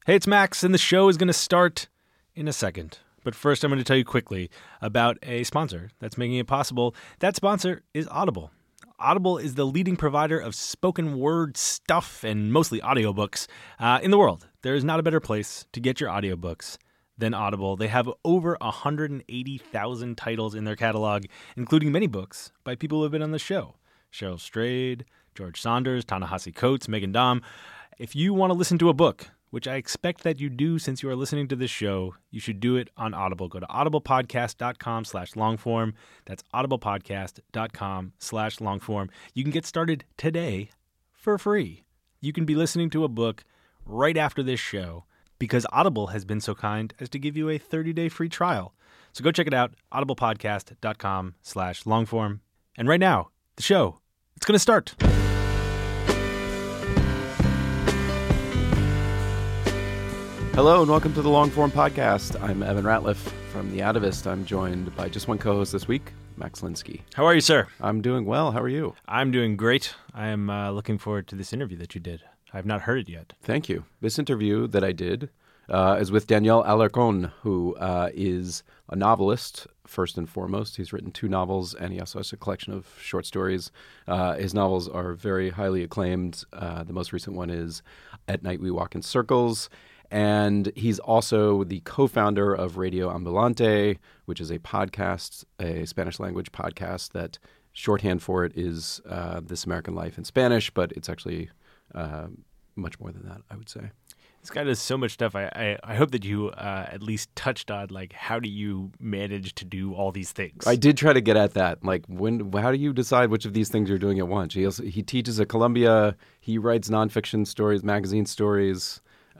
Hey, it's Max, and the show is going to start in a second. But first, I'm going to tell you quickly about a sponsor that's making it possible. That sponsor is Audible. Audible is the leading provider of spoken word stuff and mostly audiobooks in the world. There is not a better place to get your audiobooks than Audible. They have over 180,000 titles in their catalog, including many books by people who have been on the show. Cheryl Strayed, George Saunders, Ta-Nehisi Coates, Megan Daum. If you want to listen to a book, which I expect that you do since you are listening to this show, you should do it on Audible. Go to audiblepodcast.com/longform. That's audiblepodcast.com/longform. You can get started today for free. You can be listening to a book right after this show because Audible has been so kind as to give you a 30-day free trial. So go check it out, audiblepodcast.com/longform. And right now, the show, it's going to start. Hello and welcome to the Longform Podcast. I'm Evan Ratliff from The Atavist. I'm joined by just one co-host this week, Max Linsky. How are you, sir? I'm doing well. How are you? I'm doing great. I am looking forward to this interview that you did. I have not heard it yet. Thank you. This interview that I did is with Daniel Alarcón, who is a novelist, first and foremost. He's written 2 novels, and he also has a collection of short stories. His novels are very highly acclaimed. The most recent one is At Night We Walk in Circles. And he's also the co-founder of Radio Ambulante, which is a podcast, a Spanish language podcast that shorthand for it is This American Life in Spanish, but it's actually much more than that, I would say. This guy does so much stuff. I hope that you at least touched on, like, how do you manage to do all these things? I did try to get at that. Like, how do you decide which of these things you're doing at once? He teaches at Columbia. He writes nonfiction stories, magazine stories.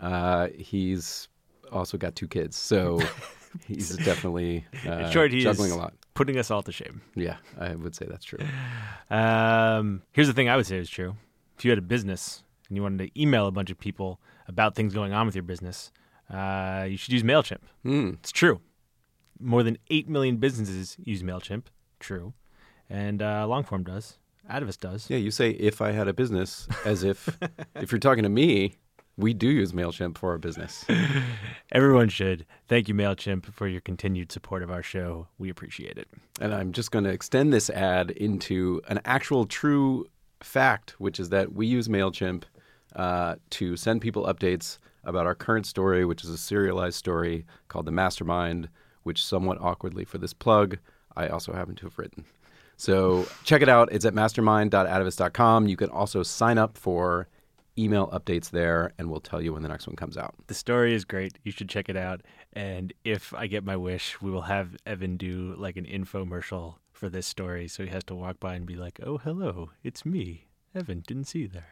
He's also got 2 kids, so he's definitely juggling a lot. Putting us all to shame. Yeah, I would say that's true. Here's the thing I would say is true. If you had a business and you wanted to email a bunch of people about things going on with your business, you should use MailChimp. It's true. More than 8 million businesses use MailChimp. True. And Longform does. Atavist does. Yeah, you say if I had a business, as if you're talking to me, we do use MailChimp for our business. Everyone should. Thank you, MailChimp, for your continued support of our show. We appreciate it. And I'm just going to extend this ad into an actual true fact, which is that we use MailChimp to send people updates about our current story, which is a serialized story called The Mastermind, which somewhat awkwardly for this plug, I also happen to have written. So check it out. It's at mastermind.atavist.com. You can also sign up for email updates there, and we'll tell you when the next one comes out. The story is great. You should check it out. And if I get my wish, we will have Evan do like an infomercial for this story, so he has to walk by and be like, "Oh, hello, it's me, Evan. Didn't see you there."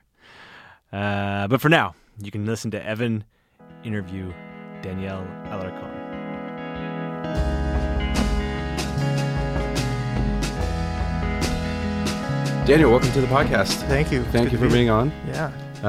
But for now, you can listen to Evan interview Daniel Alarcón. Daniel, welcome to the podcast. Thank you. Thank you for being on. Yeah.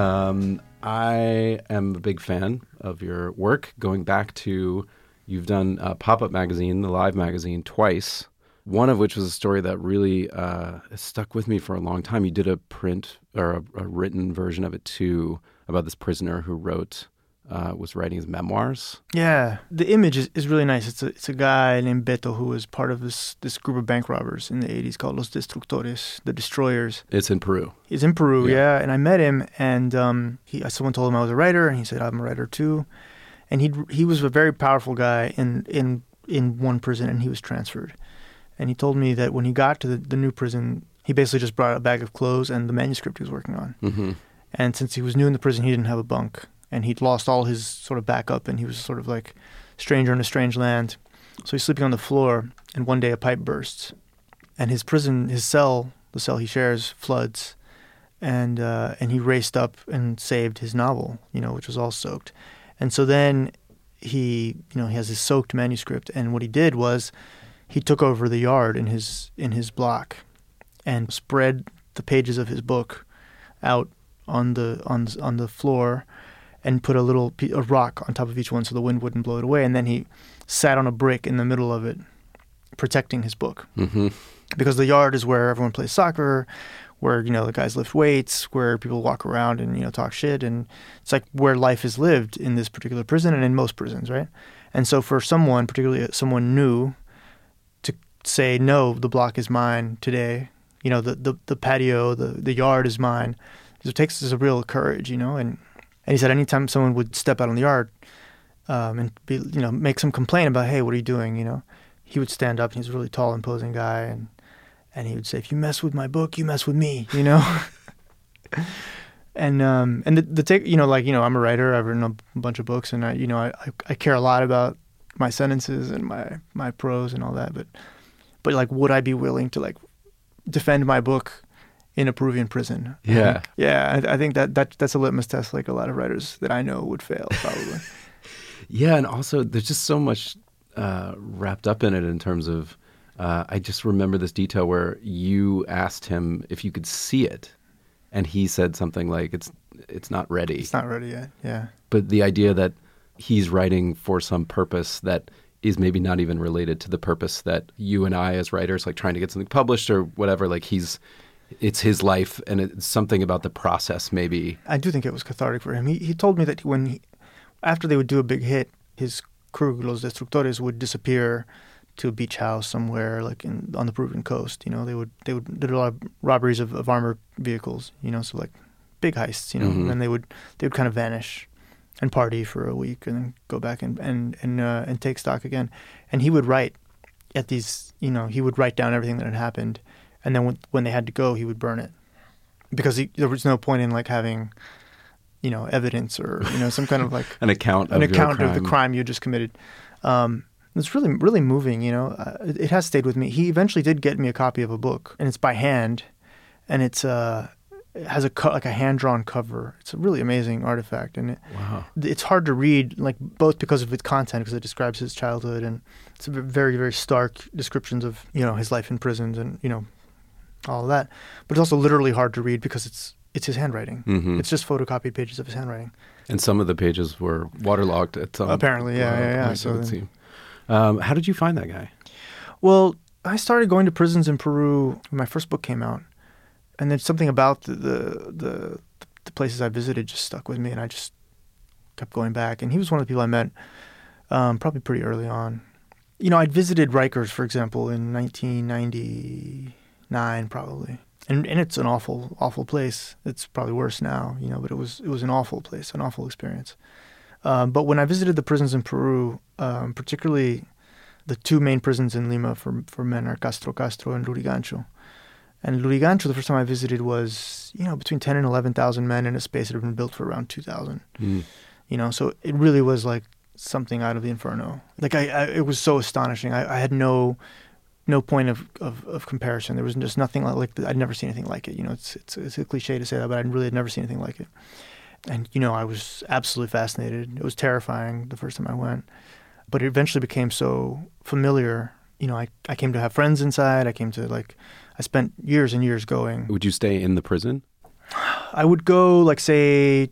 I am a big fan of your work. Going back to, you've done Pop-Up Magazine, the live magazine, twice. One of which was a story that really stuck with me for a long time. You did a print or a written version of it too, about this prisoner who was writing his memoirs. Yeah. The image is really nice. It's a guy named Beto who was part of this group of bank robbers in the 80s called Los Destructores, the Destroyers. It's in Peru. He's in Peru, yeah. And I met him, and someone told him I was a writer, and he said, "I'm a writer too." And he was a very powerful guy in one prison, and he was transferred. And he told me that when he got to the new prison, he basically just brought a bag of clothes and the manuscript he was working on. Mm-hmm. And since he was new in the prison, he didn't have a bunk. And he'd lost all his sort of backup, and he was sort of like stranger in a strange land. So he's sleeping on the floor, and one day a pipe bursts. And the cell he shares, floods. And he raced up and saved his novel, which was all soaked. And so then he has his soaked manuscript, and what he did was he took over the yard in his block and spread the pages of his book out on the floor and put a rock on top of each one so the wind wouldn't blow it away. And then he sat on a brick in the middle of it, protecting his book. Mm-hmm. Because the yard is where everyone plays soccer, where, you know, the guys lift weights, where people walk around and, you know, talk shit. And it's like where life is lived in this particular prison and in most prisons, right? And so for someone, particularly someone new, to say, no, the block is mine today, you know, the patio, the yard is mine, it takes a real courage, you know. And he said anytime someone would step out on the yard and be, you know, make some complaint about, hey, what are you doing, you know, he would stand up, and he's a really tall, imposing guy, and he would say, if you mess with my book, you mess with me, you know. And the take, you know, like, you know, I'm a writer, I've written a bunch of books, and I care a lot about my sentences and my prose and all that, but like, would I be willing to like defend my book in a Peruvian prison? Yeah. I think that's a litmus test like a lot of writers that I know would fail, probably. Yeah, and also there's just so much wrapped up in it in terms of, I just remember this detail where you asked him if you could see it, and he said something like, it's not ready. It's not ready yet, yeah. But the idea that he's writing for some purpose that is maybe not even related to the purpose that you and I as writers, like trying to get something published or whatever, like it's his life, and it's something about the process maybe. I do think it was cathartic for him. He told me that after they would do a big hit, his crew, Los Destructores, would disappear to a beach house somewhere, like on the Peruvian coast. You know, they would do a lot of robberies of armored vehicles. You know, so like big heists. You know, Mm-hmm. and they would kind of vanish and party for a week and then go back and take stock again. And he would write at these. You know, he would write down everything that had happened, and then when they had to go, he would burn it, because there was no point in like having, you know, evidence or, you know, some kind of like an account of the crime you just committed. It's really, really moving, you know. It has stayed with me. He eventually did get me a copy of a book, and it's by hand, and it has like a hand-drawn cover. It's a really amazing artifact, and Wow. it's hard to read, like both because of its content, because it describes his childhood, and it's a very, very stark descriptions of, you know, his life in prisons and, you know, all of that. But it's also literally hard to read because it's his handwriting. Mm-hmm. It's just photocopied pages of his handwriting. And some of the pages were waterlogged at some Apparently, yeah. point, So it would then- seem. How did you find that guy? Well, I started going to prisons in Peru when my first book came out, and then something about the places I visited just stuck with me, and I just kept going back. And he was one of the people I met probably pretty early on. You know, I'd visited Rikers, for example, in 1999, probably, and it's an awful place. It's probably worse now, you know, but it was an awful place, an awful experience. But when I visited the prisons in Peru, particularly the two main prisons in Lima for men are Castro and Lurigancho. And Lurigancho, the first time I visited, was, you know, between 10 and 11,000 men in a space that had been built for around 2,000. Mm. You know, so it really was like something out of the inferno. Like it was so astonishing. I had no point of comparison. There was just nothing like I'd never seen anything like it. You know, it's a cliche to say that, but I really had never seen anything like it. And, you know, I was absolutely fascinated. It was terrifying the first time I went. But it eventually became so familiar. You know, I came to have friends inside. I spent years and years going. Would you stay in the prison? I would go, like, say,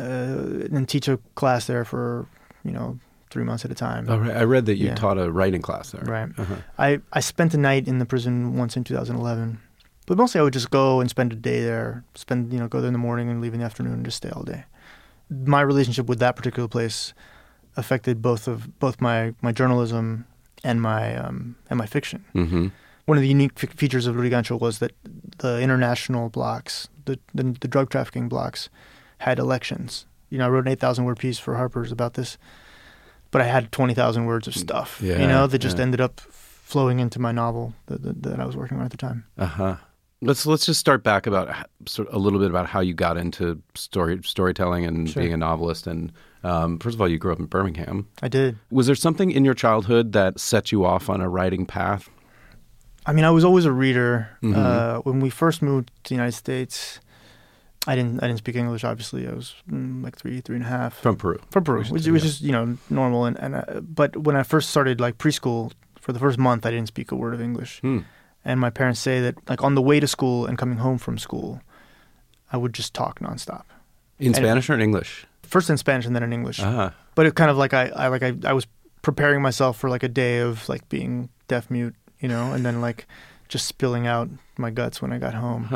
and teach a class there for, you know, 3 months at a time. Oh, right. I read that you Yeah. taught a writing class there. Right. Uh-huh. I spent a night in the prison once in 2011. But mostly I would just go and spend a day there, go there in the morning and leave in the afternoon and just stay all day. My relationship with that particular place affected both my journalism and my fiction. Mm-hmm. One of the unique features of Lurigancho was that the international blocks, the drug trafficking blocks, had elections. You know, I wrote an 8,000-word piece for Harper's about this, but I had 20,000 words of stuff, that just ended up flowing into my novel that I was working on at the time. Uh-huh. Let's just start back about a little bit about how you got into storytelling and Sure. being a novelist. And first of all, you grew up in Birmingham. I did. Was there something in your childhood that set you off on a writing path? I mean, I was always a reader. Mm-hmm. When we first moved to the United States, I didn't speak English. Obviously, I was like three and a half From Peru. from Peru, which was just normal. But when I first started like preschool, for the first month, I didn't speak a word of English. Hmm. And my parents say that, like, on the way to school and coming home from school, I would just talk nonstop. In Spanish or in English? First in Spanish and then in English. Ah. But it kind of like I was preparing myself for like a day of like being deaf mute, and then like just spilling out my guts when I got home. Huh.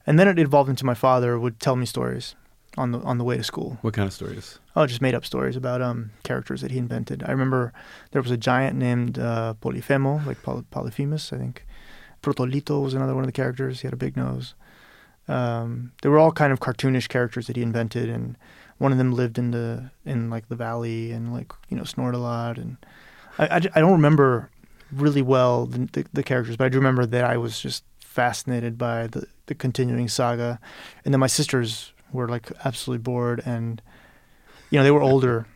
And then it evolved into my father would tell me stories on the way to school. What kind of stories? Oh, just made up stories about characters that he invented. I remember there was a giant named Polifemo, like Polyphemus, I think. Protolito was another one of the characters. He had a big nose. They were all kind of cartoonish characters that he invented, and one of them lived in the valley and snored a lot. And I don't remember really well the characters, but I do remember that I was just fascinated by the continuing saga. And then my sisters were like absolutely bored, and they were older,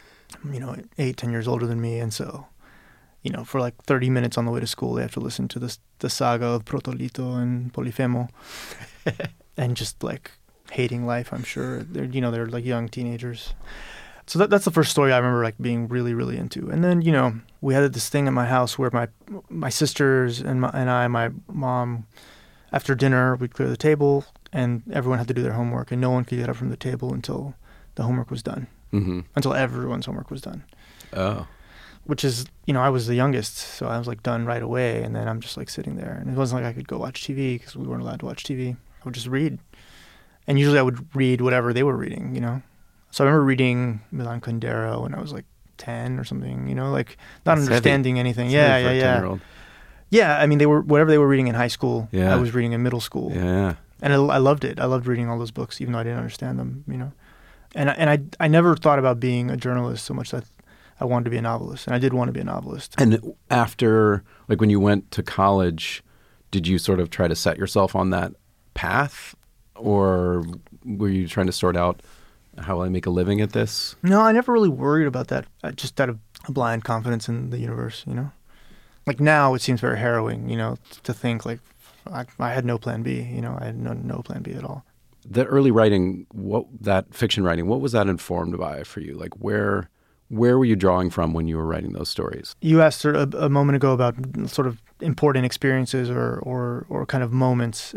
8-10 years older than me, and so for like 30 minutes on the way to school they have to listen to the saga of Protolito and Polifemo and just like hating life. I'm sure they're like young teenagers. So that's the first story I remember like being really, really into. And then we had this thing at my house where my sisters and my mom, after dinner we'd clear the table and everyone had to do their homework, and no one could get up from the table until the homework was done. Mm-hmm. Until everyone's homework was done. Oh. Which is, I was the youngest, so I was like done right away, and then I'm just like sitting there, and it wasn't like I could go watch TV because we weren't allowed to watch TV. I would just read, and usually I would read whatever they were reading, So I remember reading Milan Kundera when I was like 10 or something, like not That's understanding heavy. anything. It's Yeah, heavy for a yeah. 10-year-old. Yeah, I mean whatever they were reading in high school. Yeah. I was reading in middle school. Yeah. And I loved it. I loved reading all those books, even though I didn't understand them, And I never thought about being a journalist so much that I wanted to be a novelist, and I did want to be a novelist. And after, like when you went to college, did you sort of try to set yourself on that path, or were you trying to sort out how will I make a living at this? No, I never really worried about that. I just had a blind confidence in the universe, Like now it seems very harrowing, to think like I had no plan B, I had no plan B at all. The early writing, that fiction writing, what was that informed by for you? Like where were you drawing from when you were writing those stories? You asked a moment ago about sort of important experiences or kind of moments.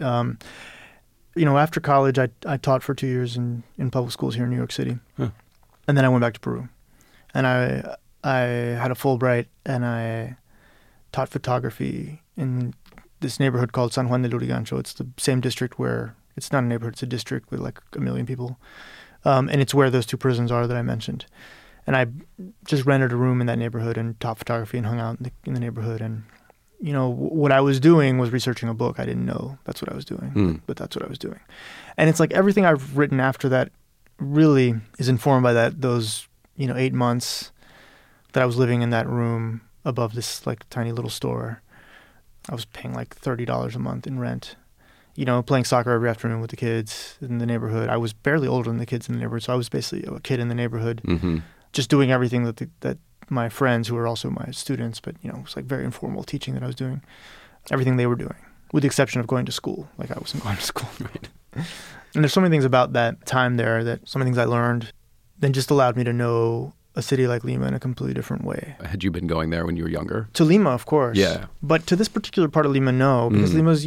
After college, I taught for 2 years in public schools here in New York City. Huh. And then I went back to Peru. And I had a Fulbright, and I taught photography in this neighborhood called San Juan de Lurigancho. It's the same district where, it's not a neighborhood, it's a district with like 1 million people. And it's where those two prisons are that I mentioned. And I just rented a room in that neighborhood and taught photography and hung out in the neighborhood. And, what I was doing was researching a book. I didn't know that's what I was doing, but that's what I was doing. And it's like everything I've written after that really is informed by those 8 months that I was living in that room above this like tiny little store. I was paying like $30 a month in rent, playing soccer every afternoon with the kids in the neighborhood. I was barely older than the kids in the neighborhood, so I was basically a kid in the neighborhood, just doing everything that my friends, who were also my students, but it was like very informal teaching that I was doing, everything they were doing, with the exception of going to school. Like I wasn't going to school. Right. And there's so many things about that time there, that so many things I learned then just allowed me to know a city like Lima in a completely different way. Had you been going there when you were younger? To Lima, of course. Yeah. But to this particular part of Lima, no, because Lima's,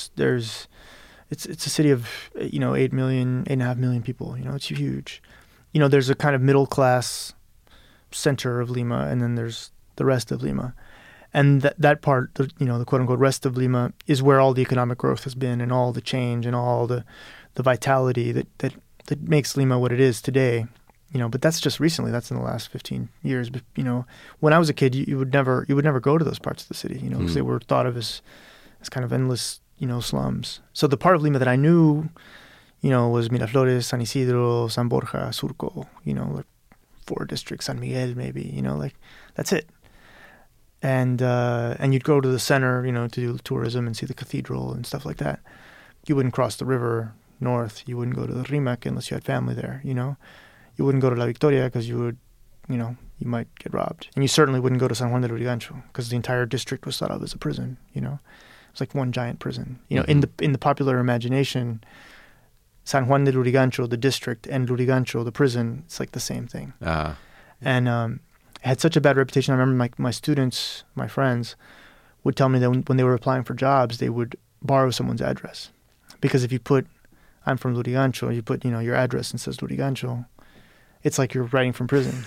it's a city of 8.5 million people. It's huge. There's a kind of middle class center of Lima, and then there's the rest of Lima, and that part, the quote unquote rest of Lima, is where all the economic growth has been, and all the change, and all the vitality that makes Lima what it is today. But that's just recently. That's in the last 15 years. But when I was a kid, you would never go to those parts of the city, because they were thought of as kind of endless, slums. So the part of Lima that I knew, was Miraflores, San Isidro, San Borja, Surco, like 4 districts, San Miguel maybe, like that's it. And you'd go to the center, to do tourism and see the cathedral and stuff like that. You wouldn't cross the river north. You wouldn't go to the Rimac unless you had family there, You wouldn't go to La Victoria because you would, you might get robbed. And you certainly wouldn't go to San Juan de Lurigancho because the entire district was thought of as a prison, It's like one giant prison. In the popular imagination, San Juan de Lurigancho, the district, and Lurigancho, the prison, it's like the same thing. And it had such a bad reputation. I remember my students, my friends, would tell me that when they were applying for jobs, they would borrow someone's address. Because if you put, I'm from Lurigancho, you put, your address and says Lurigancho, it's like you're writing from prison,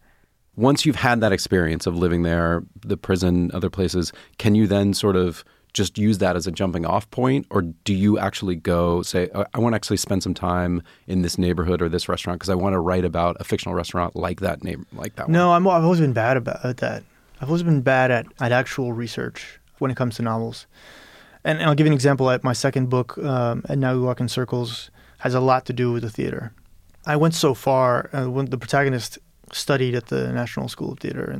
Once you've had that experience of living there, the prison, other places, can you then sort of just use that as a jumping off point, or do you actually go say, I want to actually spend some time in this neighborhood or this restaurant because I want to write about a fictional restaurant like that name, like that one? No, I've always been bad about that. I've always been bad at actual research when it comes to novels. And I'll give you an example. My second book, And Now We Walk in Circles, has a lot to do with the theater. I went so far, when the protagonist studied at the National School of Theater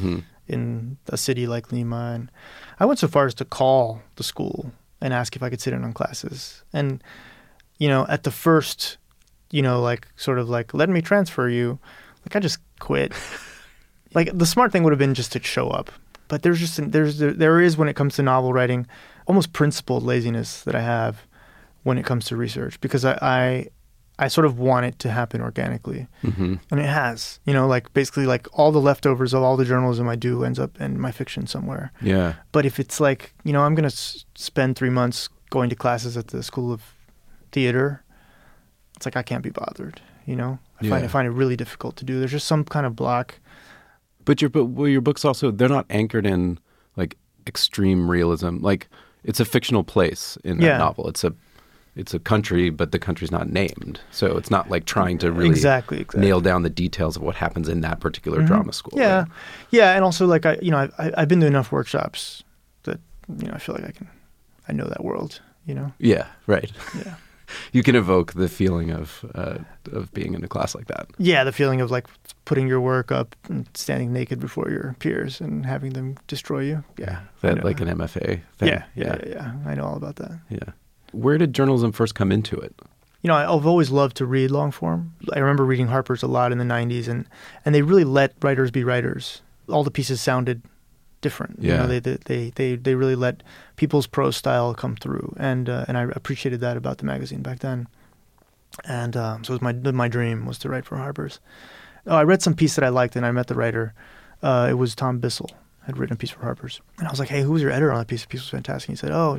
in a city like Lima, and I went so far as to call the school and ask if I could sit in on classes. And, at the first, sort of like, let me transfer you, like I just quit. Like the smart thing would have been just to show up. But there is, when it comes to novel writing, almost principled laziness that I have when it comes to research, because I sort of want it to happen organically. And it has, basically like all the leftovers of all the journalism I do ends up in my fiction somewhere. Yeah. But if it's like, I'm going to spend 3 months going to classes at the School of Theater, it's like I can't be bothered, I find it really difficult to do. There's just some kind of block. But your books also, they're not anchored in like extreme realism. Like it's a fictional place in that novel. It's a country, but the country's not named. So it's not like trying to really exactly. nail down the details of what happens in that particular drama school. Yeah. Right? Yeah. And also like, I've been to enough workshops that, I feel like I know that world, Yeah, right. Yeah. You can evoke the feeling of being in a class like that. Yeah, the feeling of like putting your work up and standing naked before your peers and having them destroy you. Yeah. That like an MFA thing. Yeah. I know all about that. Yeah. Where did journalism first come into it? I've always loved to read long form. I remember reading Harper's a lot in the 90s, and they really let writers be writers. All the pieces sounded different. Yeah. They really let people's prose style come through, and I appreciated that about the magazine back then. And so it was my dream was to write for Harper's. I read some piece that I liked, and I met the writer. It was Tom Bissell had written a piece for Harper's, and I was like, "Hey, who was your editor on that piece? The piece was fantastic." And he said, "Oh,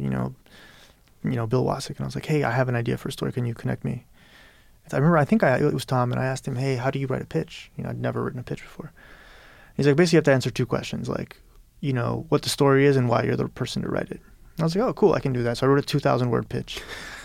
Bill Wasik." And I was like, "Hey, I have an idea for a story. Can you connect me?" I think it was Tom, and I asked him, "Hey, how do you write a pitch?" I'd never written a pitch before. He's like, "Basically, you have to answer 2 questions, like, what the story is and why you're the person to write it." And I was like, "Oh, cool, I can do that." So I wrote a 2,000-word pitch.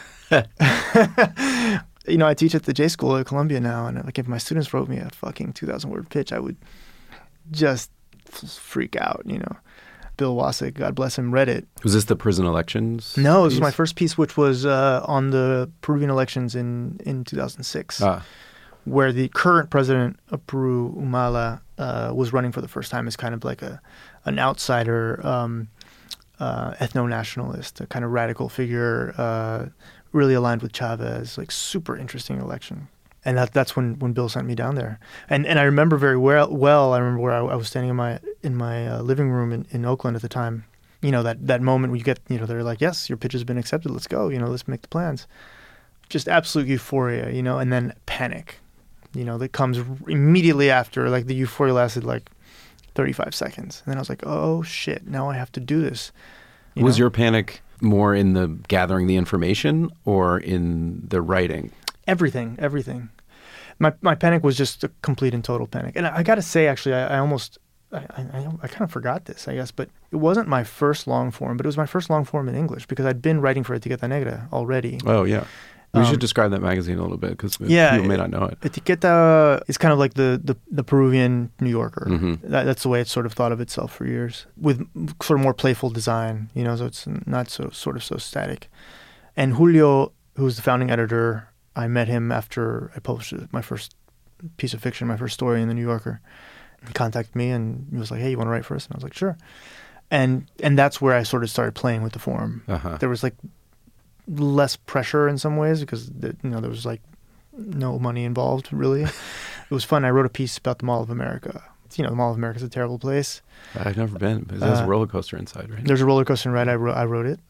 I teach at the J School at Columbia now, and like if my students wrote me a fucking 2,000-word pitch, I would just freak out, Bill Wasik, God bless him, read it. Was this the prison elections? No, this was my first piece, which was on the Peruvian elections in 2006, where the current president of Peru, Humala, was running for the first time as kind of like an outsider ethno-nationalist, a kind of radical figure, really aligned with Chavez, like super interesting election. And that's when Bill sent me down there. And I remember very well. I remember where I was standing in my living room in Oakland at the time. That moment where you get, they're like, "Yes, your pitch has been accepted. Let's go. Let's make the plans." Just absolute euphoria, and then panic, that comes immediately after. Like the euphoria lasted like 35 seconds. And then I was like, "Oh shit, now I have to do this." Was your panic more in the gathering the information or in the writing? Everything. My panic was just a complete and total panic. And I got to say, actually, I kind of forgot this, I guess, but it wasn't my first long form, but it was my first long form in English because I'd been writing for Etiqueta Negra already. Oh, yeah. We should describe that magazine a little bit because people may not know it. Etiqueta is kind of like the Peruvian New Yorker. Mm-hmm. That's the way it's sort of thought of itself for years, with sort of more playful design, so it's not so static. And Julio, who's the founding editor, I met him after I published my first piece of fiction, my first story in the New Yorker. He contacted me and he was like, "Hey, you want to write for us?" And I was like, "Sure." And that's where I sort of started playing with the form. Uh-huh. There was like less pressure in some ways because there was like no money involved really. It was fun. I wrote a piece about the Mall of America. The Mall of America is a terrible place. I've never been. But there's a roller coaster inside, right? There's a roller coaster inside. I wrote it.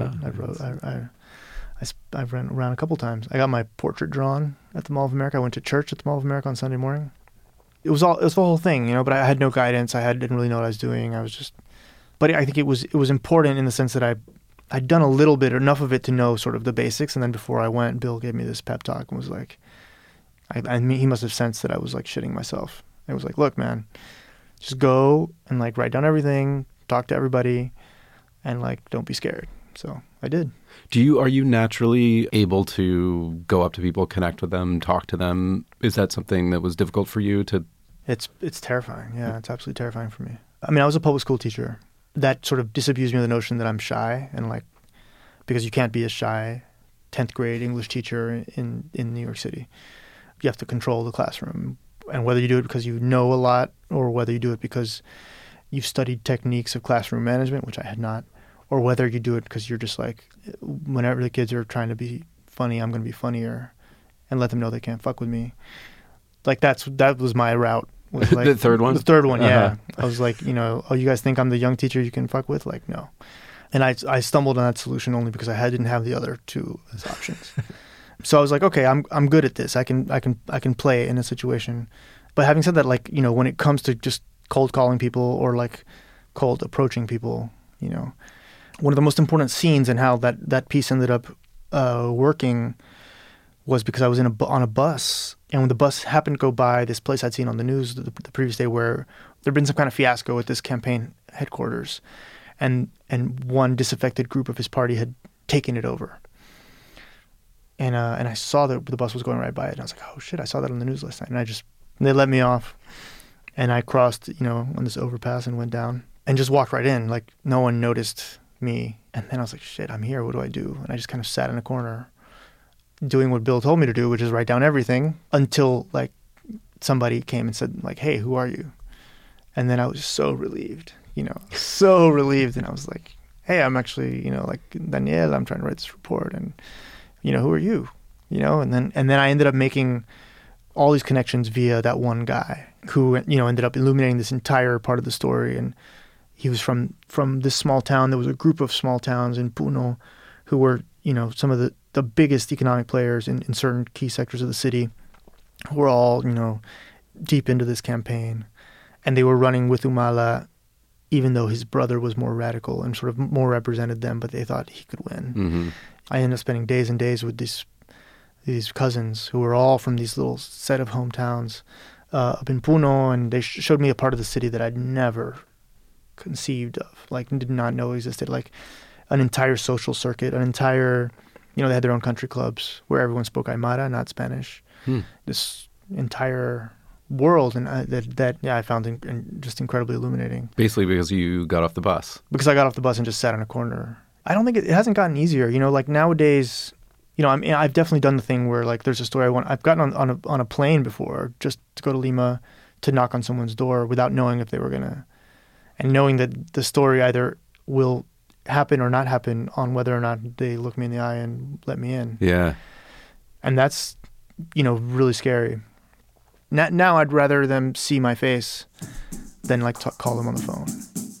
I've ran around a couple times. I got my portrait drawn at the Mall of America. I went to church at the Mall of America on Sunday morning. It was the whole thing, but I had no guidance. Didn't really know what I was doing. But I think it was important in the sense that I'd done a little bit, enough of it to know sort of the basics. And then before I went, Bill gave me this pep talk and was like, he must have sensed that I was like shitting myself. I was like, "Look, man, just go and like write down everything, talk to everybody, and like, don't be scared. So I did. Are you naturally able to go up to people, connect with them, talk to them? Is that something that was difficult for you to? It's terrifying. Yeah, it's absolutely terrifying for me. I mean, I was a public school teacher. That sort of disabused me of the notion that I'm shy, and like, because you can't be a shy 10th grade English teacher in New York City. You have to control the classroom. And whether you do it because you know a lot, or whether you do it because you've studied techniques of classroom management, which I had not, or whether you do it because you're just like, whenever the kids are trying to be funny, I'm going to be funnier and let them know they can't fuck with me. Like that was my route. Was like, the third one? The third one, yeah. Uh-huh. I was like, oh, you guys think I'm the young teacher you can fuck with? Like, no. And I stumbled on that solution only because I didn't have the other two as options. So I was like, okay, I'm good at this. I can play in a situation. But having said that, like, when it comes to just cold calling people or like cold approaching people, one of the most important scenes and how that piece ended up working was because I was on a bus, and when the bus happened to go by this place I'd seen on the news the previous day where there'd been some kind of fiasco at this campaign headquarters, and one disaffected group of his party had taken it over. And I saw that the bus was going right by it, and I was like, oh shit, I saw that on the news last night. And they let me off, and I crossed, on this overpass and went down and just walked right in. Like, no one noticed me. And then I was like, shit, I'm here. What do I do? And I just kind of sat in a corner doing what Bill told me to do, which is write down everything, until like somebody came and said like, hey, who are you? And then I was so relieved, so relieved. And I was like, hey, I'm actually, like Daniel, I'm trying to write this report. And, who are you? And then I ended up making all these connections via that one guy who, ended up illuminating this entire part of the story. And he was from this small town. There was a group of small towns in Puno who were, some of the biggest economic players in certain key sectors of the city, who were all, deep into this campaign. And they were running with Humala, even though his brother was more radical and sort of more represented them, but they thought he could win. Mm-hmm. I ended up spending days and days with these cousins who were all from these little set of hometowns up in Puno, and they showed me a part of the city that I'd never conceived of, like did not know existed, like an entire social circuit, an entire, they had their own country clubs where everyone spoke Aymara, not Spanish. This entire world, and I found just incredibly illuminating. Basically because you got off the bus. Because I got off the bus and just sat in a corner. I don't think it hasn't gotten easier. Like nowadays, I've definitely done the thing where like there's a story I've gotten on a plane before just to go to Lima to knock on someone's door without knowing if they were gonna, and knowing that the story either will happen or not happen on whether or not they look me in the eye and let me in. Yeah. And that's, really scary. Now I'd rather them see my face than like call them on the phone.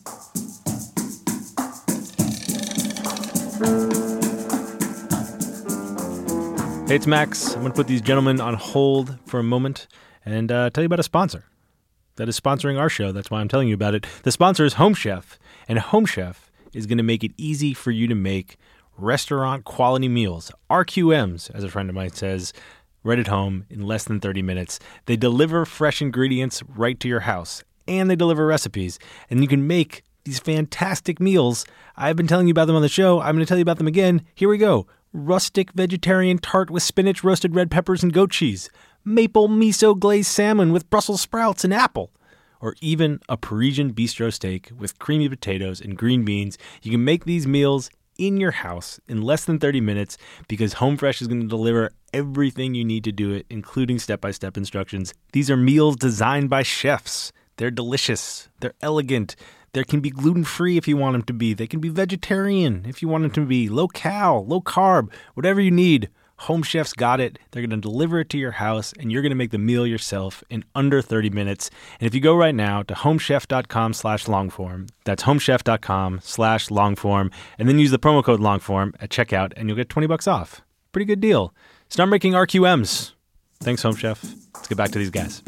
Hey, it's Max. I'm going to put these gentlemen on hold for a moment and tell you about a sponsor that is sponsoring our show. That's why I'm telling you about it. The sponsor is Home Chef, and Home Chef is going to make it easy for you to make restaurant quality meals, RQMs, as a friend of mine says, right at home in less than 30 minutes. They deliver fresh ingredients right to your house, and they deliver recipes, and you can make these fantastic meals. I've been telling you about them on the show. I'm going to tell you about them again. Here we go. Rustic vegetarian tart with spinach, roasted red peppers, and goat cheese. Maple miso glazed salmon with Brussels sprouts and apple. Or even a Parisian bistro steak with creamy potatoes and green beans. You can make these meals in your house in less than 30 minutes because Home Fresh is going to deliver everything you need to do it, including step-by-step instructions. These are meals designed by chefs. They're delicious. They're elegant. They can be gluten-free if you want them to be. They can be vegetarian if you want them to be. Low-cal, low-carb, whatever you need. Home Chef's got it. They're going to deliver it to your house, and you're going to make the meal yourself in under 30 minutes. And if you go right now to homechef.com/longform, that's homechef.com/longform, and then use the promo code longform at checkout, and you'll get $20 off. Pretty good deal. Start making RQMs. Thanks, Home Chef. Let's get back to these guys.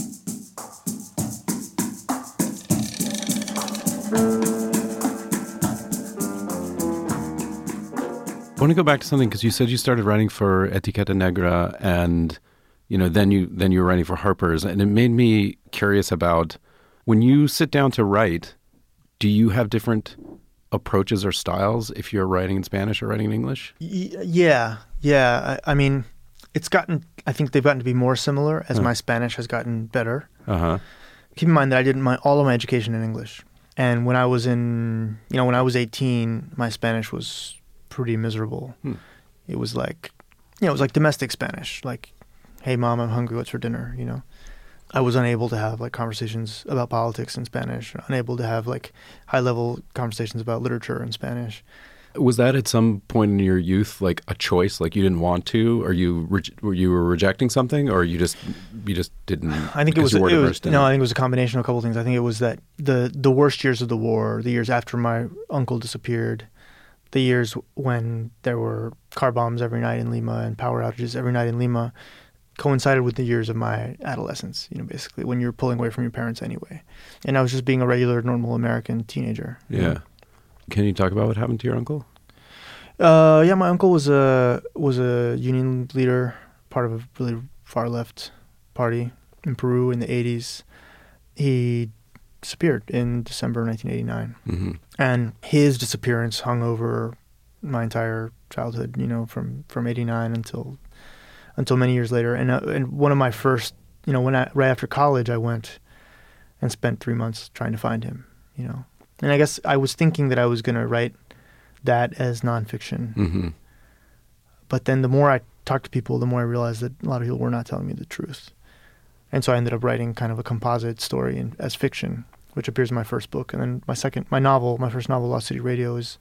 I want to go back to something because you said you started writing for Etiqueta Negra, and then you were writing for Harper's, and it made me curious about when you sit down to write. Do you have different approaches or styles if you're writing in Spanish or writing in English? Yeah. I mean, I think they've gotten to be more similar as my Spanish has gotten better. Uh-huh. Keep in mind that I did all of my education in English. And when I was 18, my Spanish was pretty miserable. It was like, it was like domestic Spanish. Like, hey, Mom, I'm hungry. What's for dinner? I was unable to have like conversations about politics in Spanish, unable to have like high-level conversations about literature in Spanish. Was that at some point in your youth like a choice, like you didn't want to, or you were rejecting something, or you just didn't? I think it was. I think it was a combination of a couple of things. I think it was that the worst years of the war, the years after my uncle disappeared, the years when there were car bombs every night in Lima and power outages every night in Lima, coincided with the years of my adolescence. Basically when you're pulling away from your parents anyway, and I was just being a regular, normal American teenager. Yeah. Can you talk about what happened to your uncle? Yeah, my uncle was a union leader, part of a really far left party in Peru in the 80s. He disappeared in December 1989, and his disappearance hung over my entire childhood. From 89 until many years later. And one of my first, right after college, I went and spent 3 months trying to find him. And I guess I was thinking that I was going to write that as nonfiction. But then the more I talked to people, the more I realized that a lot of people were not telling me the truth. And so I ended up writing kind of a composite story as fiction, which appears in my first book. And then my first novel, Lost City Radio, is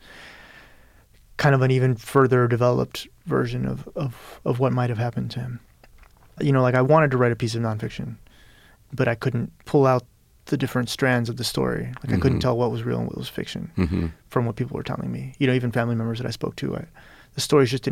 kind of an even further developed version of what might have happened to him. Like I wanted to write a piece of nonfiction, but I couldn't pull out the different strands of the story. Like I couldn't tell what was real and what was fiction from what people were telling me. Even family members that I spoke to, the stories just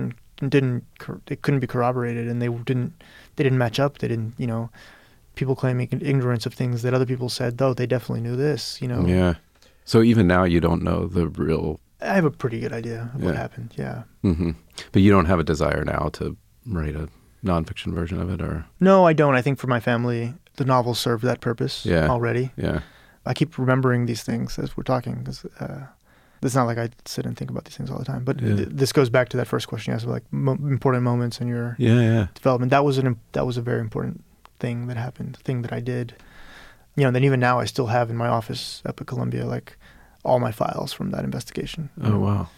it couldn't be corroborated, and they didn't match up. They didn't, people claiming ignorance of things that other people said, though they definitely knew this, Yeah. So even now you don't know the real. I have a pretty good idea of what happened. Yeah. But you don't have a desire now to write a nonfiction version of it, or? No, I don't. I think for my family, the novel served that purpose already. Yeah. I keep remembering these things as we're talking, because it's not like I sit and think about these things all the time. But this goes back to that first question you asked about, like important moments in your development. That was a very important thing that happened, thing that I did. Then even now I still have in my office up at Columbia, like all my files from that investigation. Oh, wow.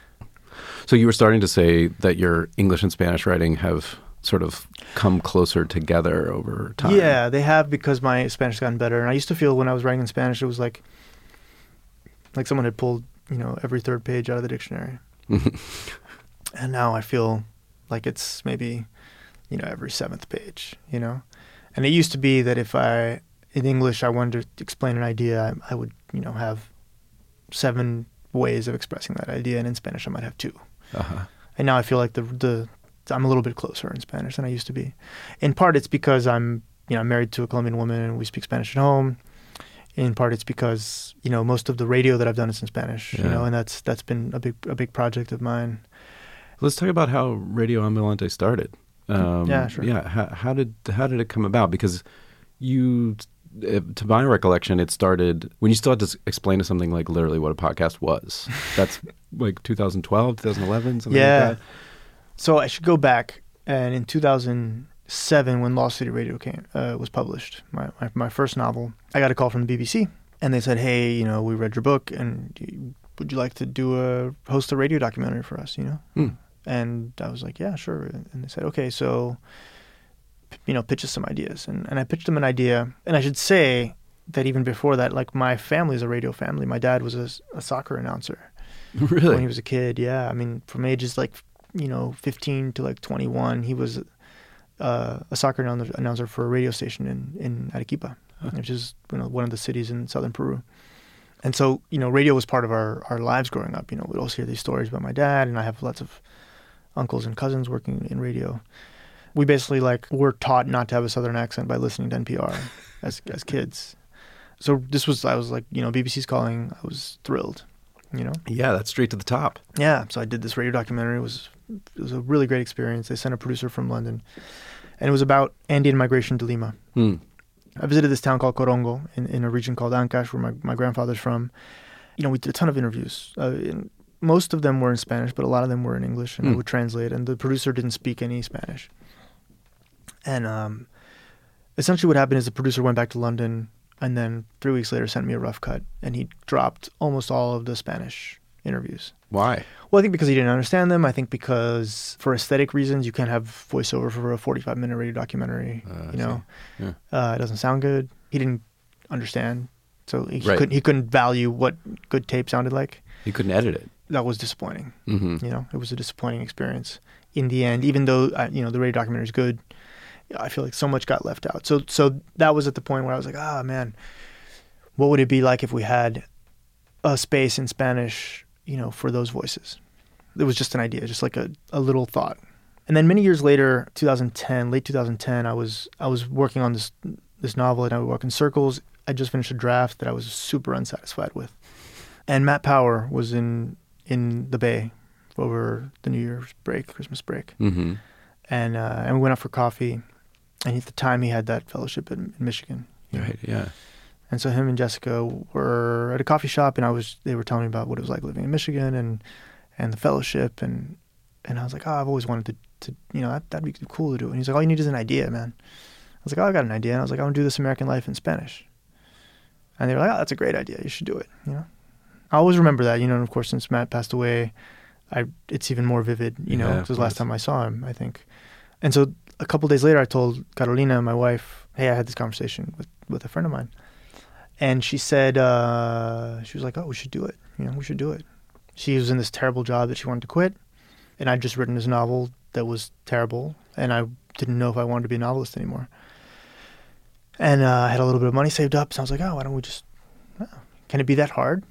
So you were starting to say that your English and Spanish writing have sort of come closer together over time. Yeah, they have, because my Spanish has gotten better. And I used to feel when I was writing in Spanish, it was like someone had pulled, every third page out of the dictionary. And now I feel like it's maybe, every seventh page, And it used to be that if in English, I wanted to explain an idea, I would, have 7 ways of expressing that idea, and in Spanish I might have 2. And now I feel like I'm a little bit closer in Spanish than I used to be. In part, it's because I'm married to a Colombian woman and we speak Spanish at home. In part, it's because most of the radio that I've done is in Spanish. And that's been a big project of mine. Let's talk about how Radio Ambulante started. Yeah, sure. Yeah, how did it come about? Because to my recollection, it started when you still had to explain to something like literally what a podcast was. That's like 2012, 2011, something like that. So I should go back, and in 2007, when Lost City Radio was published, my first novel, I got a call from the BBC, and they said, "Hey, we read your book, and would you like to host a radio documentary for us?" And I was like, "Yeah, sure." And they said, "Okay, so pitch us some ideas." And I pitched them an idea, and I should say that even before that, like my family is a radio family. My dad was a soccer announcer. Really? When he was a kid, yeah. I mean, from ages like 15 to like 21, he was a soccer announcer for a radio station in Arequipa, which is one of the cities in southern Peru. And so, radio was part of our lives growing up. We'd always hear these stories about my dad, and I have lots of uncles and cousins working in radio. We basically were taught not to have a southern accent by listening to NPR as kids. So I was like, BBC's calling. I was thrilled, Yeah, that's straight to the top. Yeah, so I did this radio documentary. It was a really great experience. They sent a producer from London, and it was about Andean migration to Lima. I visited this town called Corongo in a region called Ancash, where my grandfather's from, We did a ton of interviews. Most of them were in Spanish, but a lot of them were in English, and I would translate. And the producer didn't speak any Spanish. And essentially what happened is the producer went back to London, and then 3 weeks later sent me a rough cut, and he dropped almost all of the Spanish interviews. Why? Well, I think because he didn't understand them. I think because for aesthetic reasons, you can't have voiceover for a 45-minute radio documentary. It doesn't sound good. He didn't understand, so he couldn't value what good tape sounded like. He couldn't edit it. That was disappointing. Mm-hmm. It was a disappointing experience in the end. Even though the radio documentary is good, I feel like so much got left out. So that was at the point where I was like, man, what would it be like if we had a space in Spanish, for those voices? It was just an idea, just like a little thought. And then many years later, late 2010, I was working on this novel, and I would walk in circles. I just finished a draft that I was super unsatisfied with. And Matt Power was in the Bay over the New Year's break, Christmas break. Mm-hmm. And we went out for coffee. And at the time, he had that fellowship in Michigan. Right, yeah. And so him and Jessica were at a coffee shop, and they were telling me about what it was like living in Michigan and the fellowship. And I was like, I've always wanted to that'd be cool to do. And he's like, all you need is an idea, man. I was like, I got an idea. And I was like, I want to do This American Life in Spanish. And they were like, that's a great idea. You should do it, I always remember that, and of course, since Matt passed away, it's even more vivid, because the last time I saw him, I think. And so a couple of days later, I told Carolina, my wife, hey, I had this conversation with a friend of mine. And she said, she was like, oh, we should do it. We should do it. She was in this terrible job that she wanted to quit. And I'd just written this novel that was terrible. And I didn't know if I wanted to be a novelist anymore. And I had a little bit of money saved up. So I was like, why don't we just, can it be that hard?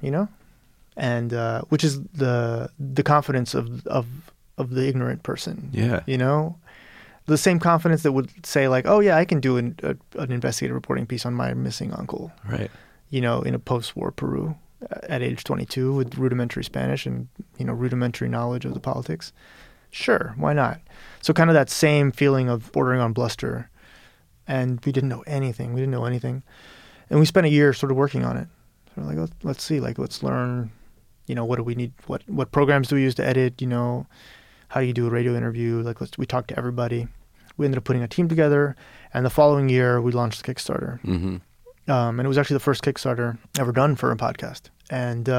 And which is the confidence of the ignorant person. Yeah. The same confidence that would say like, oh yeah, I can do an investigative reporting piece on my missing uncle. Right. In a post-war Peru at age 22 with rudimentary Spanish and rudimentary knowledge of the politics. Sure, why not? So kind of that same feeling of bordering on bluster, and we didn't know anything. And we spent a year sort of working on it. So we're like, let's see, let's learn, what do we need? What programs do we use to edit? How do you do a radio interview? We talked to everybody. We ended up putting a team together, and the following year we launched the Kickstarter. Mm-hmm. And it was actually the first Kickstarter ever done for a podcast. And